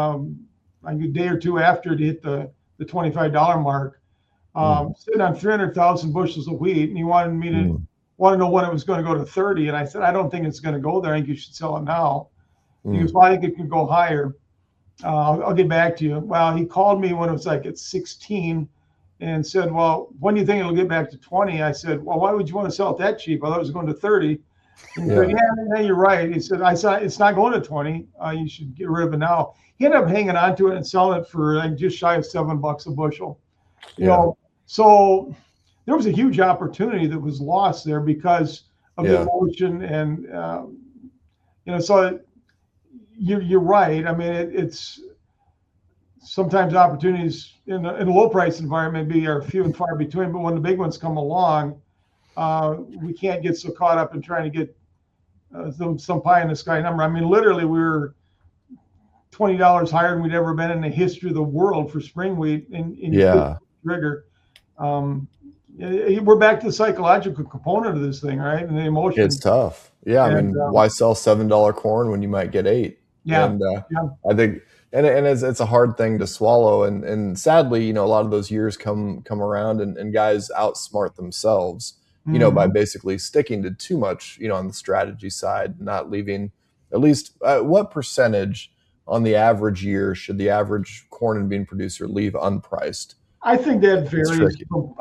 like a day or two after to hit the $25 mark, sitting on 300,000 bushels of wheat, and he wanted me to know when it was going to go to 30. And I said, I don't think it's going to go there. I think you should sell it now. He goes, well, I think it could go higher. I'll get back to you. Well, he called me when it was like at 16 and said, well, when do you think it'll get back to 20? I said, well, why would you want to sell it that cheap? I thought it was going to 30. And he said, yeah, you're right. He said, I saw it's not going to 20. You should get rid of it now. He ended up hanging on to it and selling it for like just shy of $7 a bushel. You know, so there was a huge opportunity that was lost there because of the emotion. And you know, so you're right. I mean, it's sometimes opportunities in a low price environment are few and far between. But when the big ones come along, we can't get so caught up in trying to get some pie in the sky number. I mean, literally, we were $20 higher than we'd ever been in the history of the world for spring wheat in trigger. We're back to the psychological component of this thing, right? And the emotion. It's tough. Yeah, I mean, why sell $7 corn when you might get $8? Yeah. And I think and it's a hard thing to swallow. And sadly, you know, a lot of those years come around, and guys outsmart themselves, you know, by basically sticking to too much, you know, on the strategy side, not leaving at least what percentage on the average year should the average corn and bean producer leave unpriced? I think that varies.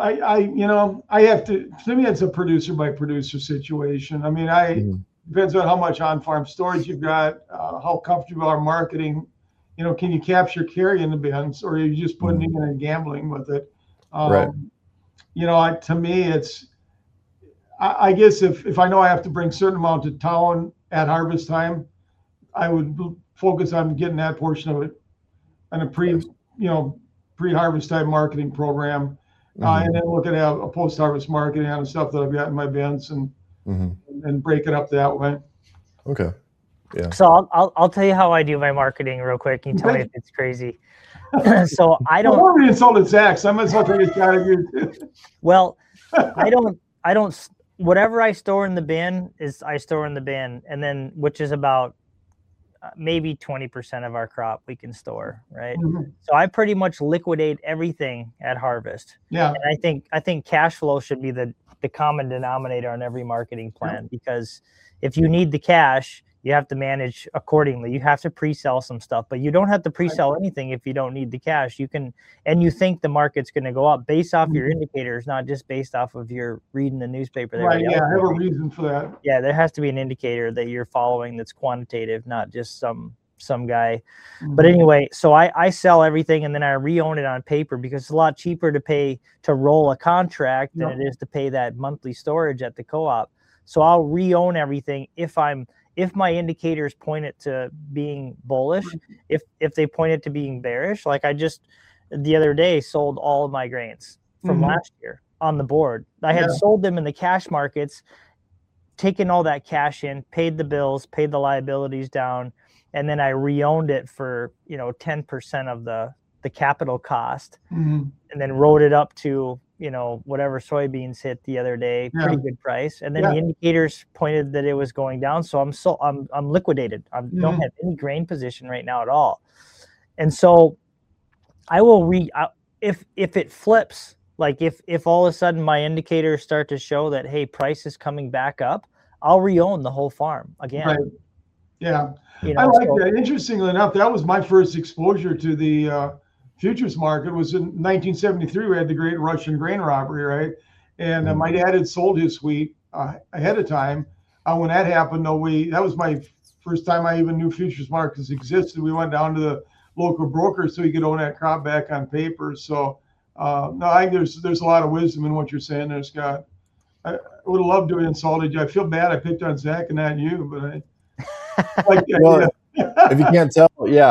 I have to me, it's a producer by producer situation. I mean, depends on how much on-farm storage you've got, how comfortable you are marketing. You know, can you capture carry in the bins, or are you just putting it in and gambling with it? Right. You know, to me, I guess if I know I have to bring certain amount to town at harvest time, I would focus on getting that portion of it on a pre-harvest time marketing program, and then look at a post-harvest marketing on the stuff that I've got in my bins and break it up that way. Okay. Yeah. So I'll tell you how I do my marketing real quick. You tell me if it's crazy. So I don't. I'm already insulted Zach, so I might as well take a shot at you. Well, I don't. Whatever I store in the bin I store in the bin, and then which is about maybe 20% of our crop we can store, right? So I pretty much liquidate everything at harvest. Yeah. And I think cash flow should be the common denominator on every marketing plan, because if you need the cash, you have to manage accordingly. You have to pre-sell some stuff, but you don't have to pre-sell anything if you don't need the cash. You can, and you think the market's going to go up based off your indicators, not just based off of your reading the newspaper. Right. Yeah. I have a reason for that. Yeah. There has to be an indicator that you're following that's quantitative, not just some guy. But anyway, so I sell everything and then I re-own it on paper, because it's a lot cheaper to roll a contract than it is to pay that monthly storage at the co-op. So I'll re-own everything if my indicators point it to being bullish. If they point it to being bearish, like I just the other day sold all of my grains from last year on the board. I had sold them in the cash markets, taken all that cash in, paid the bills, paid the liabilities down, and then I re-owned it for 10% of the capital cost, and then wrote it up to whatever soybeans hit the other day, pretty good price. And then the indicators pointed that it was going down. So I'm liquidated. I don't have any grain position right now at all. And so I will if it flips, like if all of a sudden my indicators start to show that, hey, price is coming back up, I'll re-own the whole farm again. Right. Yeah. I like that. Interestingly enough, that was my first exposure to the futures market. Was in 1973. We had the great Russian grain robbery, right? And my dad had sold his wheat ahead of time. When that happened, that was my first time I even knew futures markets existed. We went down to the local broker so he could own that crop back on paper. So no, I think there's a lot of wisdom in what you're saying there, Scott. I would have loved to have insulted you. I feel bad I picked on Zach and not you, but well, if you can't tell,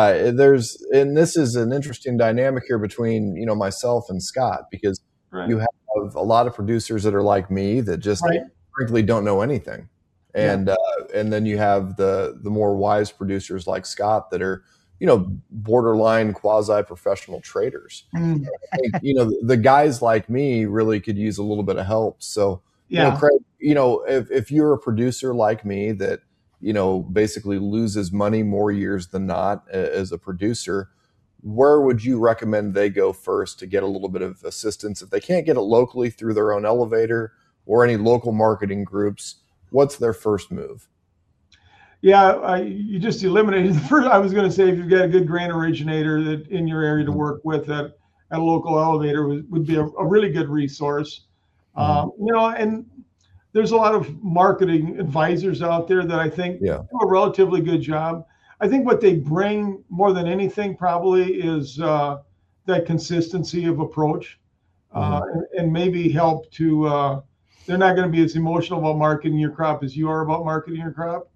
and this is an interesting dynamic here between myself and Scott, because you have a lot of producers that are like me that just frankly don't know anything, and then you have the more wise producers like Scott that are borderline quasi-professional traders. I think, the guys like me really could use a little bit of help. So Craig, if you're a producer like me that basically loses money more years than not as a producer, where would you recommend they go first to get a little bit of assistance? If they can't get it locally through their own elevator or any local marketing groups, what's their first move? Yeah, you just eliminated the first. I was going to say, if you've got a good grain originator that in your area to work with at a local elevator would be a really good resource. And there's a lot of marketing advisors out there that I think do a relatively good job. I think what they bring more than anything probably is that consistency of approach, and maybe help to, they're not going to be as emotional about marketing your crop as you are about marketing your crop.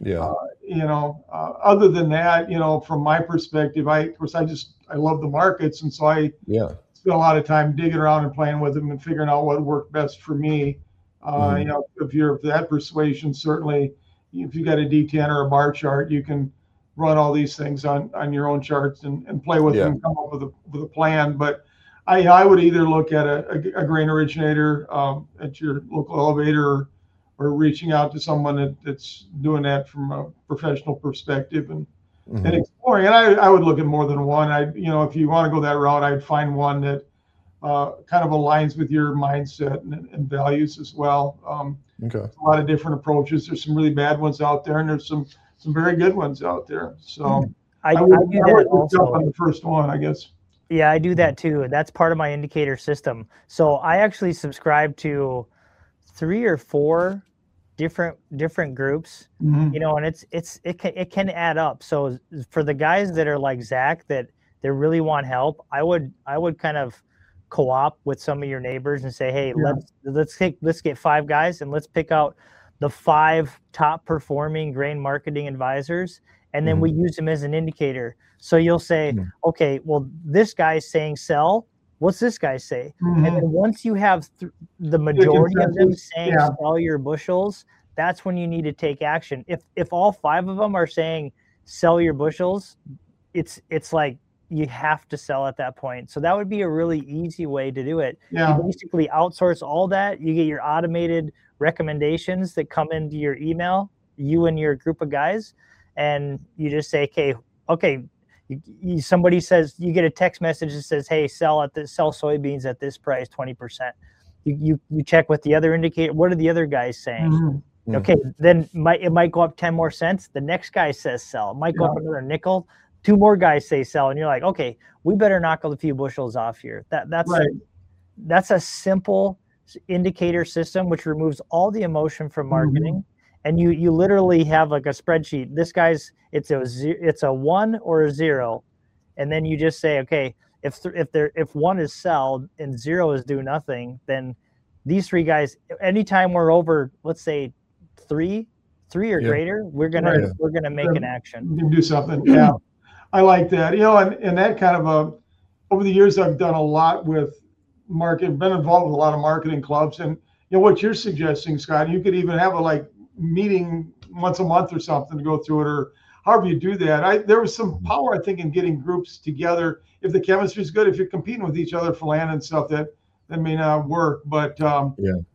Other than that, from my perspective, I love the markets. And so I spent a lot of time digging around and playing with them and figuring out what worked best for me. If you're of that persuasion, certainly if you got a D10 or a bar chart, you can run all these things on your own charts and play with them and come up with a plan. But I would either look at a grain originator at your local elevator, or reaching out to someone that's doing that from a professional perspective, and and exploring. And I would look at more than one. If you want to go that route, I'd find one that kind of aligns with your mindset and values as well. Okay. A lot of different approaches. There's some really bad ones out there, and there's some very good ones out there. So I do that also. Jump on the first one, I guess. Yeah, I do that too. That's part of my indicator system. So I actually subscribe to 3 or 4 different groups, Mm-hmm. and it can add up. So for the guys that are like Zach that they really want help, I would kind of co-op with some of your neighbors and say, hey, let's get 5 guys and let's pick out the 5 top performing grain marketing advisors, and then we use them as an indicator. So you'll say, okay, well, this guy's saying sell. What's this guy say? Mm-hmm. And then once you have the majority of them saying sell your bushels, that's when you need to take action. If all 5 of them are saying sell your bushels, it's like you have to sell at that point. So that would be a really easy way to do it. Yeah. You basically outsource all that. You get your automated recommendations that come into your email, you and your group of guys, and you just say, okay. Somebody says, you get a text message that says, hey, sell soybeans at this price, 20%. You check with the other indicator. What are the other guys saying? Mm-hmm. Okay, then it might go up 10 more cents. The next guy says sell. It might go up another nickel. 2 more guys say sell, and you're like, okay, we better knock a few bushels off here. That's a simple indicator system which removes all the emotion from marketing. Mm-hmm. And you literally have like a spreadsheet. This guy's it's a 1 or a 0, and then you just say, okay, if 1 is sell and 0 is do nothing, then these 3 guys, anytime we're over, let's say 3 or greater, we're gonna make an action. You can do something. Yeah, I like that. And that kind of over the years, I've done a lot with been involved with a lot of marketing clubs, and what you're suggesting, Scott, you could even have a meeting once a month or something to go through it, or however you do that. There was some power, I think, in getting groups together. If the chemistry is good, if you're competing with each other for land and stuff, that may not work. But that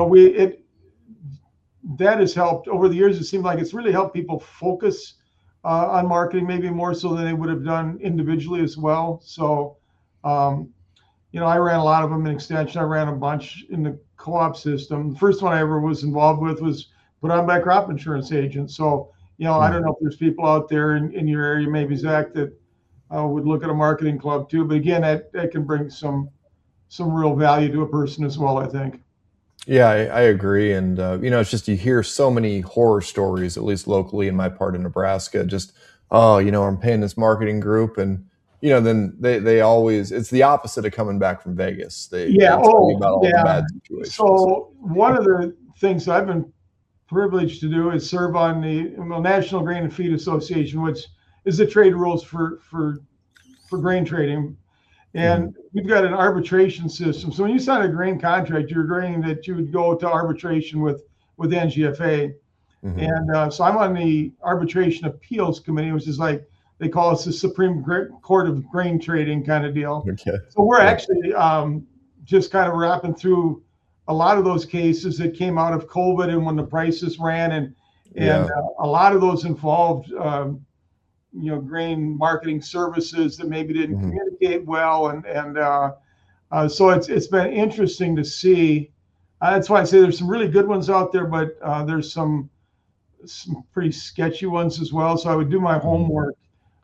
has helped over the years. It seemed like it's really helped people focus on marketing, maybe more so than they would have done individually as well. So I ran a lot of them in Extension. I ran a bunch in the co-op system. The first one I ever was involved with was put on by crop insurance agents. So, I don't know if there's people out there in your area, maybe Zach, that would look at a marketing club too. But again, that can bring some real value to a person as well, I think. Yeah, I agree. And, it's just you hear so many horror stories, at least locally in my part of Nebraska, just, I'm paying this marketing group, and, then they always, it's the opposite of coming back from Vegas. They tell you about all the bad situations. So one of the things I've been privileged to do is serve on the National Grain and Feed Association, which is the trade rules for grain trading. And we've got an arbitration system. So when you sign a grain contract, you're agreeing that you would go to arbitration with NGFA. Mm-hmm. And so I'm on the Arbitration Appeals Committee, which is like, they call us the Supreme Court of Grain Trading kind of deal. Okay. So we're actually just kind of wrapping through a lot of those cases that came out of COVID and when the prices ran, and a lot of those involved, grain marketing services that maybe didn't communicate well, and so it's been interesting to see. That's why I say there's some really good ones out there, but there's some pretty sketchy ones as well. So I would do my homework.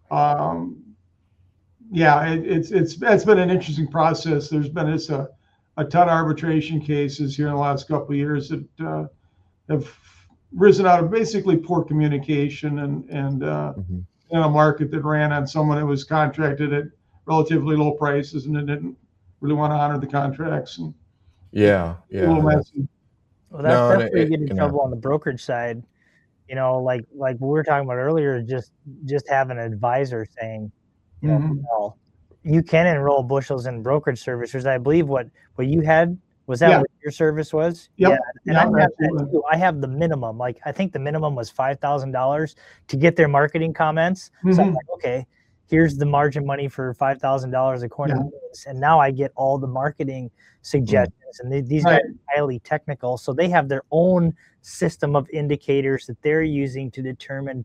It's been an interesting process. There's been a ton of arbitration cases here in the last couple of years that have risen out of basically poor communication and in a market that ran on someone that was contracted at relatively low prices and didn't really want to honor the contracts. And a little messy. Well, that's definitely getting in trouble on the brokerage side. Like we were talking about earlier, just have an advisor saying, well, you can enroll bushels in brokerage services. I believe what you had, was that what your service was? Yep. Yeah. And I have that too. I have the minimum. Like, I think the minimum was $5,000 to get their marketing comments. So I'm like, okay, here's the margin money for $5,000 according to this. And now I get all the marketing suggestions. And these guys are highly technical. So they have their own system of indicators that they're using to determine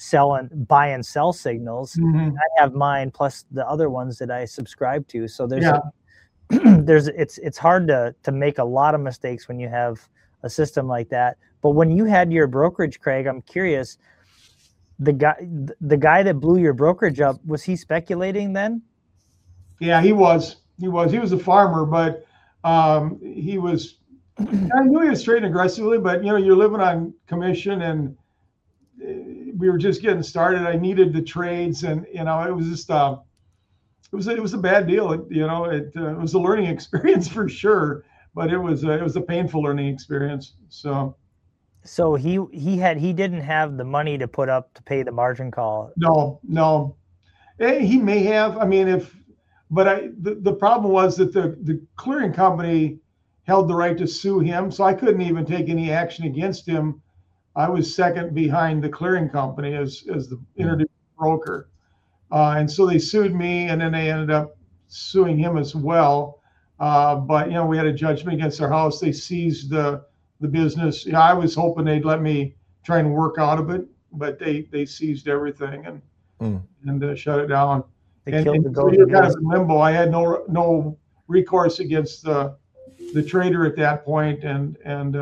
buy and sell signals. Mhm. I have mine plus the other ones that I subscribe to. So there's Yeah. it's hard to make a lot of mistakes when you have a system like that. But when you had your brokerage, Craig, I'm curious, the guy that blew your brokerage up, was he speculating then? Yeah, he was a farmer, but he was, I knew he was trading aggressively, but you're living on commission, and we were just getting started. I needed the trades, and it was just it was a bad deal. It was a learning experience for sure, but it was a painful learning experience. So he didn't have the money to put up to pay the margin call. No. He may have. I mean, the problem was that the clearing company held the right to sue him, so I couldn't even take any action against him. I was second behind the clearing company as the introduced broker, and so they sued me, and then they ended up suing him as well. But we had a judgment against our house. They seized the business. I was hoping they'd let me try and work out of it, but they seized everything and shut it down. And so you're kind of in limbo. I had no recourse against the trader at that point, and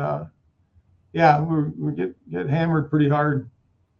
we get hammered pretty hard.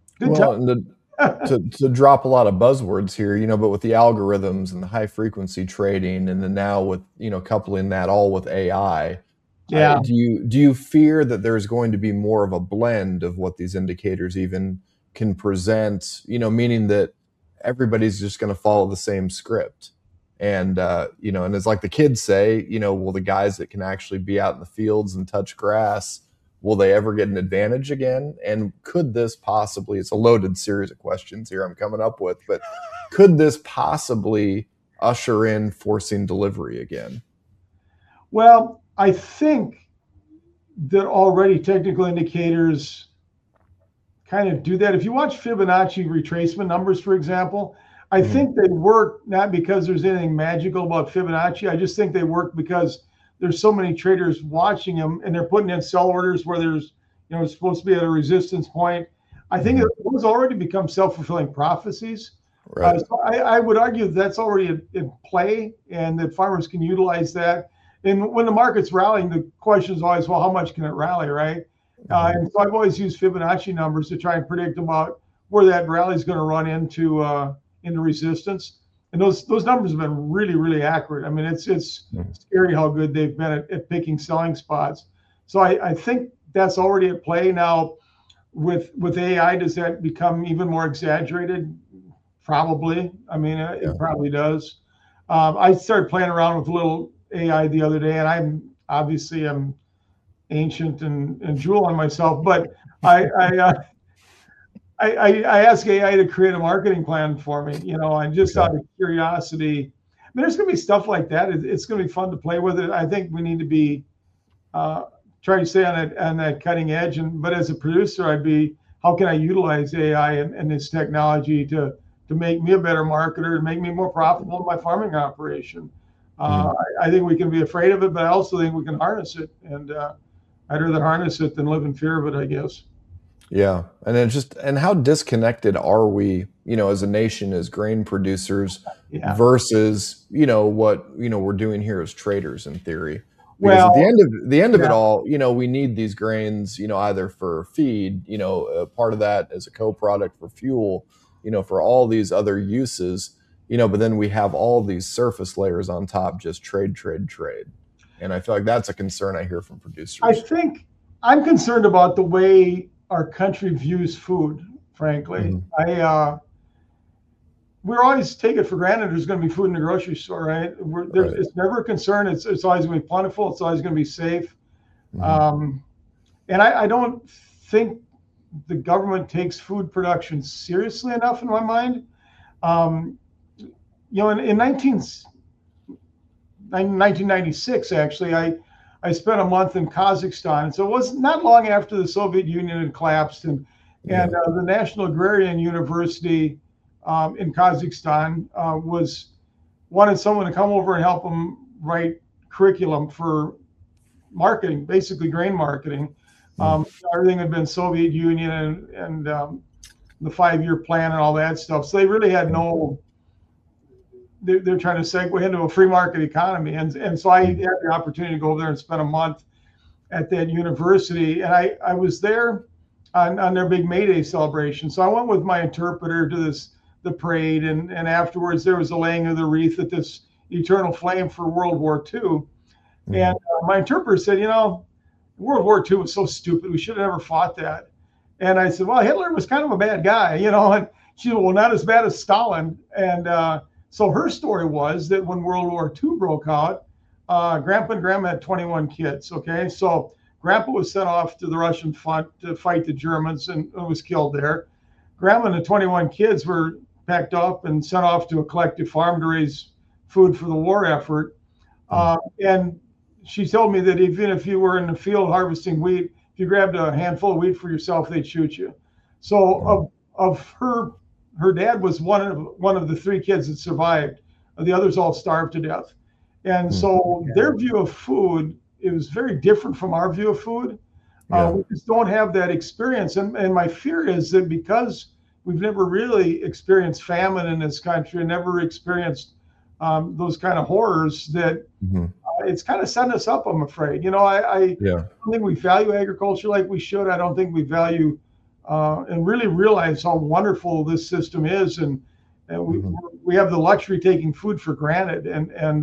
To drop a lot of buzzwords here, but with the algorithms and the high frequency trading, and then now with coupling that all with AI, do you fear that there's going to be more of a blend of what these indicators even can present? Meaning that everybody's just going to follow the same script, and and it's like the kids say, will the guys that can actually be out in the fields and touch grass, will they ever get an advantage again? And could this possibly, it's a loaded series of questions here I'm coming up with, but could this possibly usher in forcing delivery again? Well, I think that already technical indicators kind of do that. If you watch Fibonacci retracement numbers, for example, I think they work not because there's anything magical about Fibonacci. I just think they work because there's so many traders watching them, and they're putting in sell orders where there's, it's supposed to be at a resistance point. I think those already become self-fulfilling prophecies. Right. So I would argue that's already in play, and that farmers can utilize that. And when the market's rallying, the question is always, well, how much can it rally, right? And so I've always used Fibonacci numbers to try and predict about where that rally is going to run into resistance. And those numbers have been really, really accurate. I mean, it's scary how good they've been at picking selling spots. So I think that's already at play now. With AI, does that become even more exaggerated? Probably. I mean, it probably does. I started playing around with a little AI the other day, and I'm ancient and drool on myself, but I asked AI to create a marketing plan for me, and just out of curiosity. I mean, there's going to be stuff like that. It's going to be fun to play with it. I think we need to be trying to stay on that cutting edge. But as a producer, how can I utilize AI and this technology to make me a better marketer, to make me more profitable in my farming operation? I think we can be afraid of it, but I also think we can harness it. And I'd rather harness it than live in fear of it, I guess. Yeah. And how disconnected are we, as a nation, as grain producers versus, what, we're doing here as traders in theory. Because at the end of it all, we need these grains, either for feed, part of that as a co-product for fuel, for all these other uses, but then we have all these surface layers on top, just trade. And I feel like that's a concern I hear from producers. I think I'm concerned about the way our country views food, frankly. We're always take it for granted there's going to be food in the grocery store, right? It's never a concern. It's always going to be plentiful. It's always going to be safe. And I don't think the government takes food production seriously enough in my mind. In 1996, actually, I spent a month in Kazakhstan. And so it was not long after the Soviet Union had collapsed. And the National Agrarian University in Kazakhstan wanted someone to come over and help them write curriculum for marketing, basically grain marketing. Everything had been Soviet Union and the 5-year plan and all that stuff. So they really had no. They're trying to segue into a free market economy, and so I had the opportunity to go over there and spend a month at that university, and I was there on their big May Day celebration. So I went with my interpreter to the parade, and afterwards there was a laying of the wreath at this eternal flame for World War II. And my interpreter said, World War II was so stupid. We should have never fought that. And I said, well, Hitler was kind of a bad guy, and she said, well, not as bad as Stalin. And so her story was that when World War II broke out, Grandpa and Grandma had 21 kids. Okay, so Grandpa was sent off to the Russian front to fight the Germans and was killed there. Grandma and the 21 kids were packed up and sent off to a collective farm to raise food for the war effort. And she told me that even if you were in the field harvesting wheat, if you grabbed a handful of wheat for yourself, they'd shoot you. So of her dad was one of the 3 kids that survived. The others all starved to death. And so their view of food, it was very different from our view of food. We just don't have that experience. And my fear is that because we've never really experienced famine in this country and never experienced those kind of horrors, that it's kind of setting us up, I'm afraid. I don't think we value agriculture like we should. I don't think we value and really realize how wonderful this system is. And we have the luxury of taking food for granted. And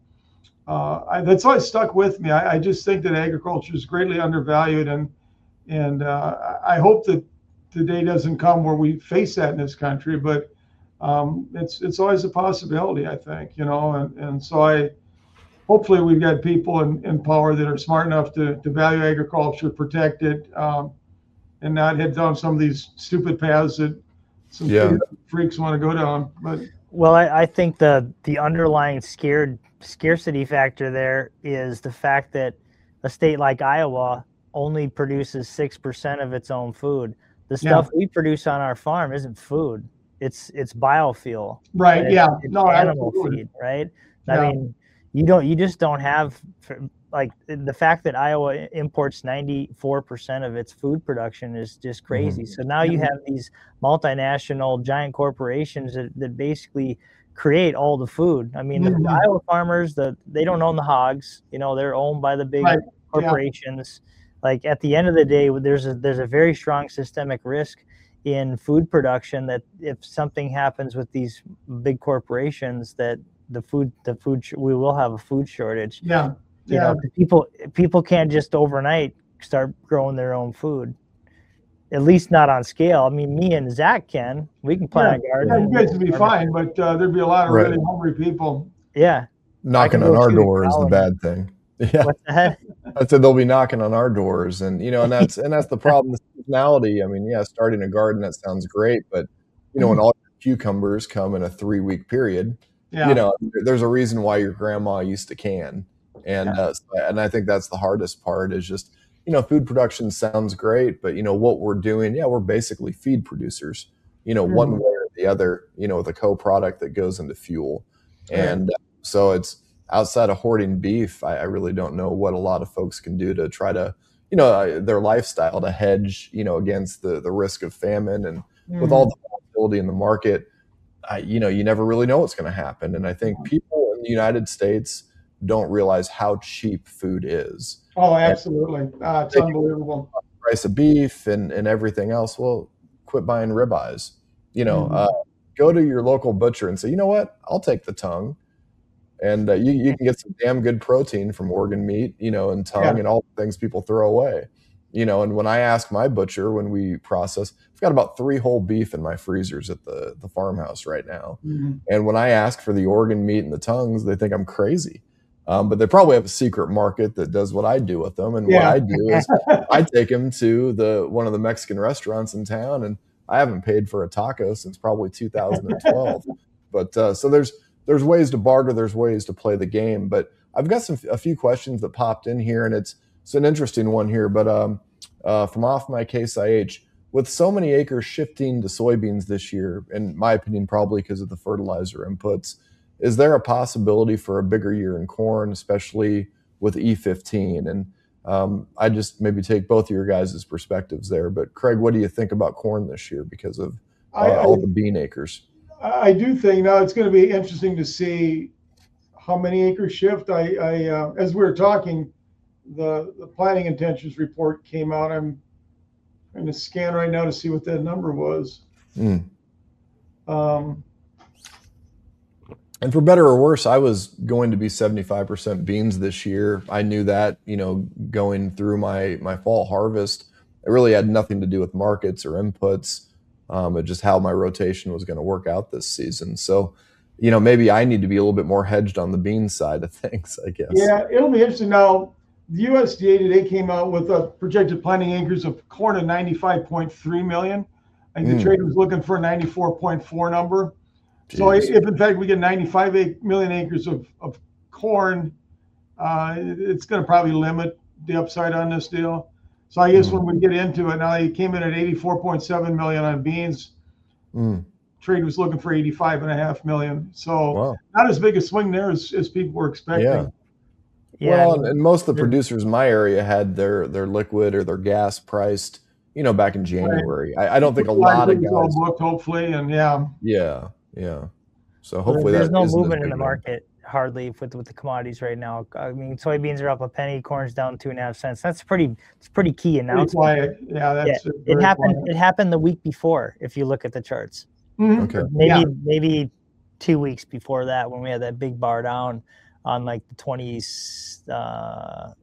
that's always stuck with me. I just think that agriculture is greatly undervalued. And I hope that the day doesn't come where we face that in this country, but it's always a possibility, I think, and so hopefully we've got people in power that are smart enough to value agriculture, protect it, and not head down some of these stupid paths that some freaks want to go down. But well, I think the underlying scarcity factor there is the fact that a state like Iowa only produces 6% of its own food. The stuff we produce on our farm isn't food. It's biofuel. Right. It's animal feed. Right. I mean, you just don't have, like, the fact that Iowa imports 94% of its food production is just crazy. So now you have these multinational giant corporations that basically create all the food. I mean, the Iowa farmers, they don't own the hogs. They're owned by the big corporations. Like, at the end of the day, there's a very strong systemic risk in food production that if something happens with these big corporations, that we will have a food shortage. People can't just overnight start growing their own food, at least not on scale. I mean, me and Zach we can plant a garden. You guys would be fine, but there'd be a lot of really hungry people. Knocking on our door is the bad thing. What's that? I said they'll be knocking on our doors, and and that's the problem. The seasonality. I mean, starting a garden, that sounds great, but when all your cucumbers come in a 3-week period, there's a reason why your grandma used to can, and and I think that's the hardest part is just food production sounds great, but what we're doing, we're basically feed producers, one way or the other, with a co-product that goes into fuel, and so it's. Outside of hoarding beef, I really don't know what a lot of folks can do to try to, their lifestyle to hedge, against the risk of famine. And with all the volatility in the market, you never really know what's going to happen. And I think people in the United States don't realize how cheap food is. Oh, absolutely. It's unbelievable. Price of beef and everything else. Well, quit buying ribeyes. Go to your local butcher and say, you know what? I'll take the tongue. And you can get some damn good protein from organ meat, and tongue and all the things people throw away, and when I ask my butcher, when we process, I've got about 3 whole beef in my freezers at the farmhouse right now. And when I ask for the organ meat and the tongues, they think I'm crazy. But they probably have a secret market that does what I do with them. And what I do is I take them to one of the Mexican restaurants in town, and I haven't paid for a taco since probably 2012. But so there's ways to barter, there's ways to play the game, but I've got a few questions that popped in here, and it's an interesting one here. But from off my Case IH, with so many acres shifting to soybeans this year, in my opinion, probably because of the fertilizer inputs, is there a possibility for a bigger year in corn, especially with E15? And I just maybe take both of your guys' perspectives there. But Craig, what do you think about corn this year because of all the bean acres? I do think now it's going to be interesting to see how many acres shift. As we were talking, the planting intentions report came out. I'm trying to scan right now to see what that number was. And for better or worse, I was going to be 75% beans this year. I knew that, going through my fall harvest. It really had nothing to do with markets or inputs. But just how my rotation was going to work out this season. So, maybe I need to be a little bit more hedged on the bean side of things, I guess. Yeah, it'll be interesting. Now, the USDA today came out with a projected planting acres of corn of 95.3 million. I think the trade was looking for a 94.4 number. Jeez. So if in fact we get 95 million acres of corn, it's going to probably limit the upside on this deal. So I guess when we get into it, now he came in at 84.7 million on beans. Trade was looking for 85.5 million. So not as big a swing there as people were expecting. Yeah. Well, and most of the producers in my area had their liquid or their gas priced, back in January. Right. I don't think a lot of guys all booked, hopefully, and yeah. So hopefully there's no movement in the market hardly with the commodities right now. I mean, soybeans are up a penny, corn's down 2.5 cents. That's it's pretty key announcement. It happened. Quiet. It happened the week before. If you look at the charts, okay, maybe 2 weeks before that when we had that big bar down on like the 20s. I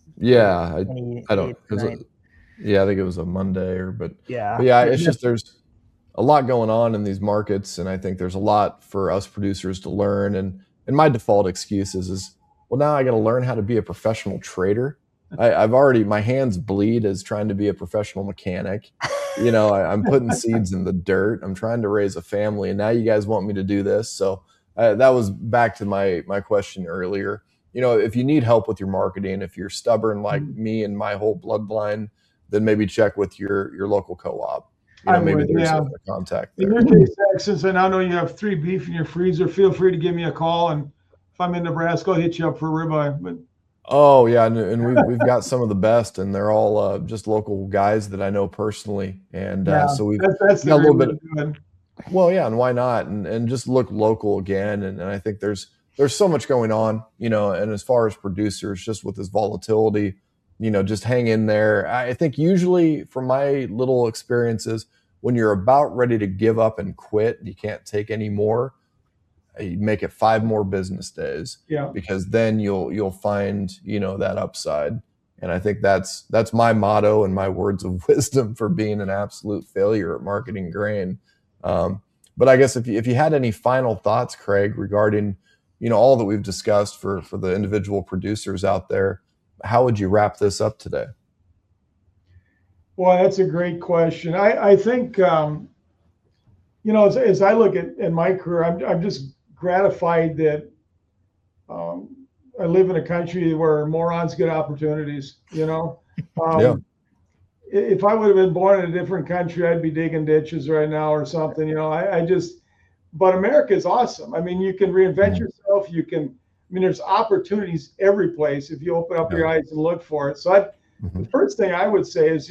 don't. I think it was a Monday but it's just there's a lot going on in these markets, and I think there's a lot for us producers to learn. And my default excuse is well, now I got to learn how to be a professional trader. I've already, my hands bleed as trying to be a professional mechanic. I'm putting seeds in the dirt. I'm trying to raise a family, and now you guys want me to do this. So that was back to my question earlier. If you need help with your marketing, if you're stubborn like me and my whole bloodline, then maybe check with your local co-op. Maybe there's a contact there. In your case, Zach, since I now know you have 3 beef in your freezer, feel free to give me a call, and if I'm in Nebraska, I'll hit you up for ribeye. But and we've got some of the best, and they're all just local guys that I know personally, and so we've got a little bit. And why not? And just look local again, and I think there's so much going on, and as far as producers, just with this volatility. Just hang in there. I think usually from my little experiences, when you're about ready to give up and quit, you can't take any more, you make it 5 more business days. Yeah. Because then you'll find, that upside. And I think that's my motto and my words of wisdom for being an absolute failure at marketing grain. But I guess if you had any final thoughts, Craig, regarding, all that we've discussed for the individual producers out there, how would you wrap this up today? Well, that's a great question. I think, as I look at my career, I'm just gratified that I live in a country where morons get opportunities. If I would have been born in a different country, I'd be digging ditches right now or something. But America is awesome. I mean, you can reinvent yourself. There's opportunities every place if you open up your eyes and look for it. So the first thing I would say is,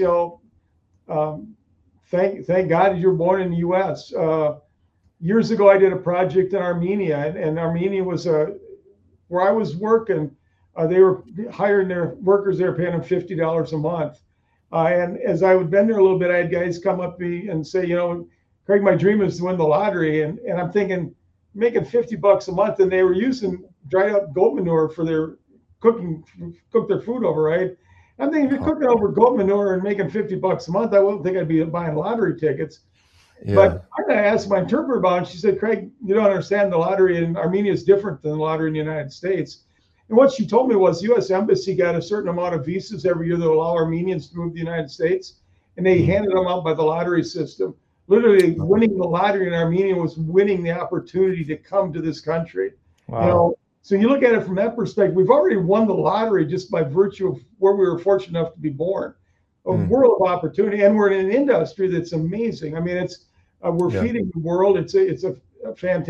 thank God you were born in the U.S. Years ago, I did a project in Armenia, and Armenia was where I was working. They were hiring their workers. They were paying them $50 a month. And as I would been there a little bit, I had guys come up to me and say, Craig, my dream is to win the lottery. And I'm thinking, making $50 a month, and they were using dried up goat manure for their cook their food over, right? I'm thinking, if you're cooking over goat manure and making $50 a month, I wouldn't think I'd be buying lottery tickets. Yeah. But I asked my interpreter about it, and she said, Craig, you don't understand, the lottery in Armenia is different than the lottery in the United States. And what she told me was the U.S. Embassy got a certain amount of visas every year that allow Armenians to move to the United States, and they handed them out by the lottery system. Literally, winning the lottery in Armenia was winning the opportunity to come to this country. Wow. So you look at it from that perspective, we've already won the lottery just by virtue of where we were fortunate enough to be born. A world of opportunity, and we're in an industry that's amazing. I mean, it's we're feeding the world. It's a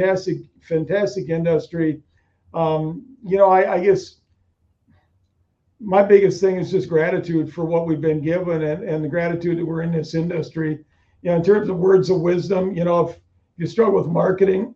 fantastic industry. I guess my biggest thing is just gratitude for what we've been given and the gratitude that we're in this industry. You know, in terms of words of wisdom, you know, if you struggle with marketing,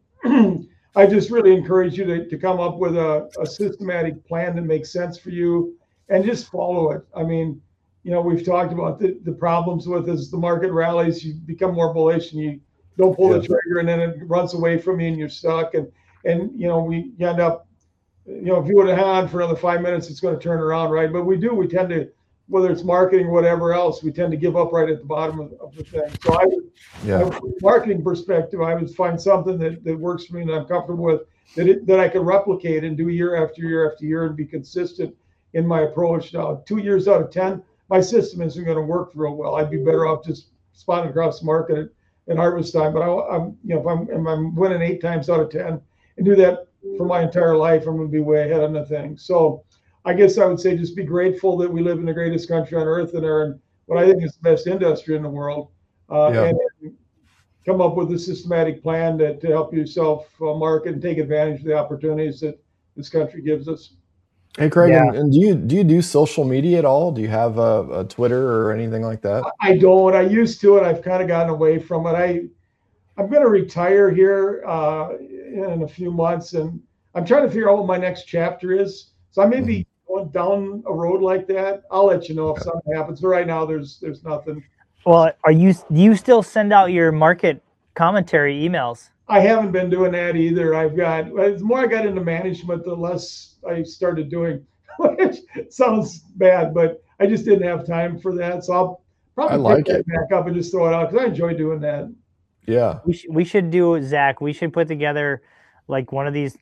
I just really encourage you to come up with a systematic plan that makes sense for you and just follow it. I mean, you know, we've talked about the problems with as the market rallies, you become more bullish and you don't pull the trigger and then it runs away from you and you're stuck. And you know, you end up, you know, if you would have had for another 5 minutes, it's going to turn around, right? But we tend to, whether it's marketing or whatever else, we tend to give up right at the bottom of the thing. So from a marketing perspective, I would find something that works for me and I'm comfortable with, that I can replicate and do year after year after year and be consistent in my approach. Now, 2 years out of 10, my system isn't going to work real well. I'd be better off just spotting across the market at harvest time. But I'm, you know, if I'm winning 8 times out of 10 and do that for my entire life, I'm going to be way ahead on the thing. So I guess I would say just be grateful that we live in the greatest country on earth and are in what I think is the best industry in the world. And come up with a systematic plan to help yourself market and take advantage of the opportunities that this country gives us. Hey, Craig, and do you do social media at all? Do you have a Twitter or anything like that? I don't. I used to, and I've kind of gotten away from it. I'm going to retire here in a few months, and I'm trying to figure out what my next chapter is. So I may be going down a road like that. I'll let you know if something happens. But right now, there's nothing. Well, do you still send out your market commentary emails? I haven't been doing that either. The more I got into management, the less I started doing, which sounds bad, but I just didn't have time for that. So I'll probably pick that back up and just throw it out because I enjoy doing that. Yeah. We should do, Zach, we should put together like one of these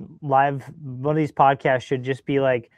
podcasts should just be like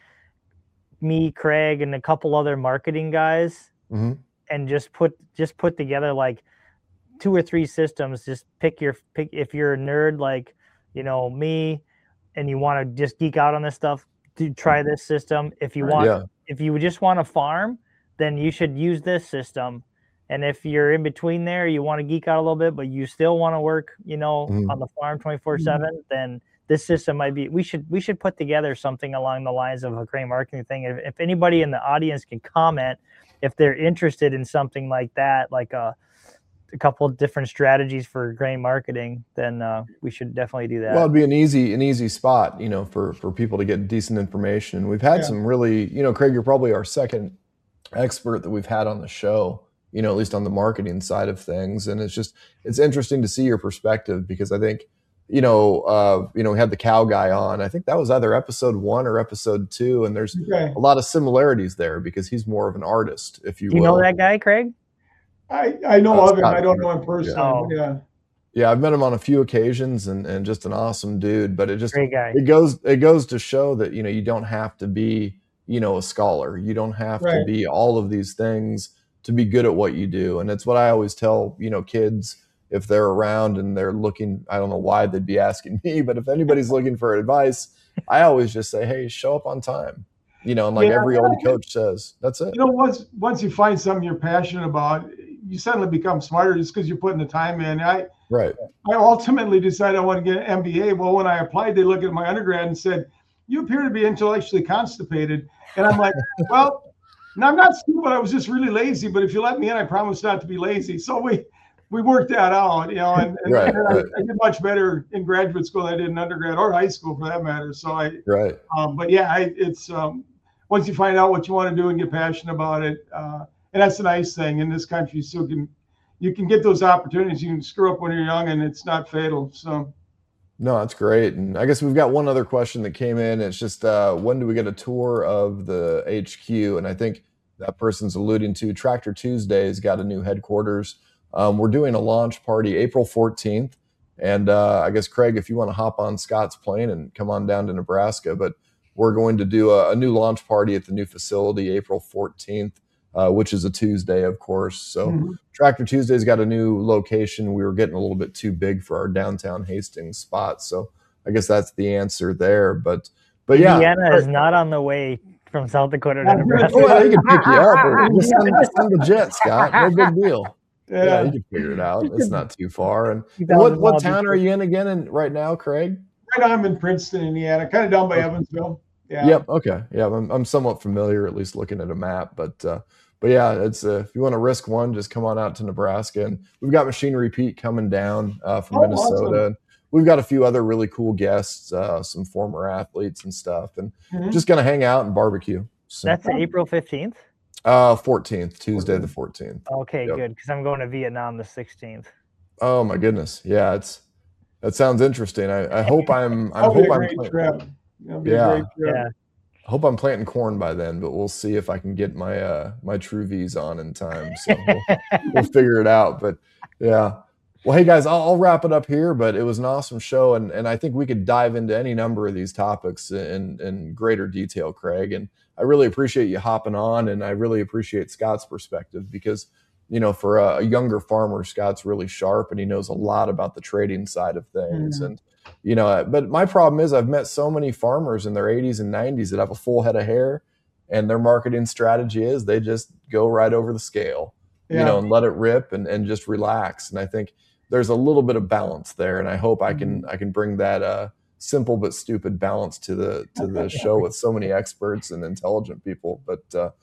me, Craig, and a couple other marketing guys, and just put together like 2 or 3 systems. Just pick if you're a nerd like, you know, me, and you want to just geek out on this stuff, try this system. If you want, if you just want to farm, then you should use this system. And if you're in between there, you want to geek out a little bit, but you still want to work, you know, on the farm 24/7, then this system might be. We should put together something along the lines of a grain marketing thing. If anybody in the audience can comment if they're interested in something like that, like a couple of different strategies for grain marketing, then we should definitely do that. Well, it'd be an easy spot, you know, for people to get decent information. We've had some really, you know, Craig, you're probably our second expert that we've had on the show, you know, at least on the marketing side of things. And it's interesting to see your perspective because I think, you know, we had the cow guy on. I think that was either episode 1 or episode 2. And there's a lot of similarities there because he's more of an artist, if you will. You know that guy, Craig? I know of him. I don't know him personally. Yeah, I've met him on a few occasions and just an awesome dude. But great guy. It goes to show that, you know, you don't have to be, you know, a scholar. You don't have to be all of these things to be good at what you do. And it's what I always tell, you know, kids if they're around and they're looking, I don't know why they'd be asking me, but if anybody's looking for advice, I always just say, hey, show up on time. You know, and like every old coach says, that's it. You know, once you find something you're passionate about, you suddenly become smarter just because you're putting the time in. I ultimately decided I want to get an MBA. Well, when I applied, they looked at my undergrad and said, you appear to be intellectually constipated. And I'm like, well, no, I'm not stupid. I was just really lazy. But if you let me in, I promise not to be lazy. So we worked that out, you know, and I did much better in graduate school than I did in undergrad or high school for that matter. So but yeah, it's once you find out what you want to do and get passionate about it, and that's a nice thing in this country. So you can get those opportunities. You can screw up when you're young, and it's not fatal. So, no, that's great. And I guess we've got one other question that came in. It's just when do we get a tour of the HQ? And I think that person's alluding to Tractor Tuesday's got a new headquarters. We're doing a launch party April 14th. And I guess, Craig, if you want to hop on Scott's plane and come on down to Nebraska, but we're going to do a new launch party at the new facility April 14th. Which is a Tuesday, of course. So Tractor Tuesday's got a new location. We were getting a little bit too big for our downtown Hastings spot. So I guess that's the answer there. But yeah. Indiana is not on the way from South Dakota to Nebraska. Well, he can pick you up. Or just send the jet, Scott. No big deal. Yeah, you can figure it out. It's not too far. And what town are you in again right now, Craig? Right now I'm in Princeton, Indiana, kind of down by Evansville. Yeah. Yep. Okay. Yeah, I'm somewhat familiar, at least looking at a map. But yeah, it's if you want to risk one, just come on out to Nebraska, and we've got Machinery Pete coming down from Minnesota. Awesome. We've got a few other really cool guests, some former athletes and stuff, and just gonna hang out and barbecue. So, That's April 15th. 14th, Tuesday the 14th. Okay, good, because I'm going to Vietnam the 16th. Oh my goodness, yeah, that sounds interesting. I hope I'm. I That'll hope be a I'm. great trip. It'll be Yeah. a great trip. Yeah. I hope I'm planting corn by then, but we'll see if I can get my my True V's on in time. So we'll figure it out. But yeah. Well, hey guys, I'll wrap it up here, but it was an awesome show, and I think we could dive into any number of these topics in greater detail, Craig. And I really appreciate you hopping on, and I really appreciate Scott's perspective because, for a younger farmer, Scott's really sharp and he knows a lot about the trading side of things. And, but my problem is I've met so many farmers in their 80s and 90s that have a full head of hair, and their marketing strategy is they just go right over the scale, and let it rip and just relax. And I think there's a little bit of balance there, and I hope I can bring that simple but stupid balance to the show with so many experts and intelligent people. But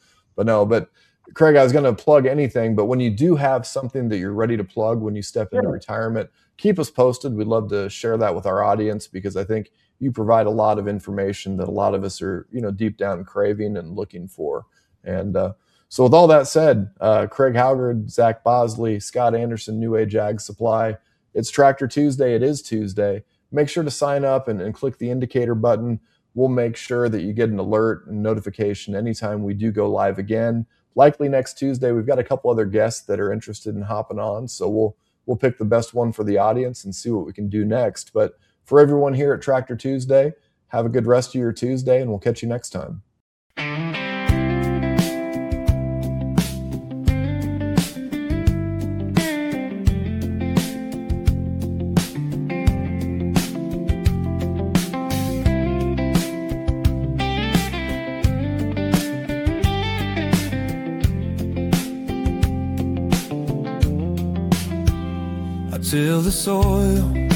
Craig, I was going to plug anything, but when you do have something that you're ready to plug when you step into retirement, keep us posted. We'd love to share that with our audience because I think you provide a lot of information that a lot of us are, deep down craving and looking for. And so with all that said, Craig Haugard, Zach Bosley, Scott Anderson, New Age Ag Supply, it's Tractor Tuesday. It is Tuesday. Make sure to sign up and click the indicator button. We'll make sure that you get an alert and notification anytime we do go live again. Likely next Tuesday. We've got a couple other guests that are interested in hopping on, so we'll pick the best one for the audience and see what we can do next. But for everyone here at Tractor Tuesday, have a good rest of your Tuesday, and we'll catch you next time. Till the soil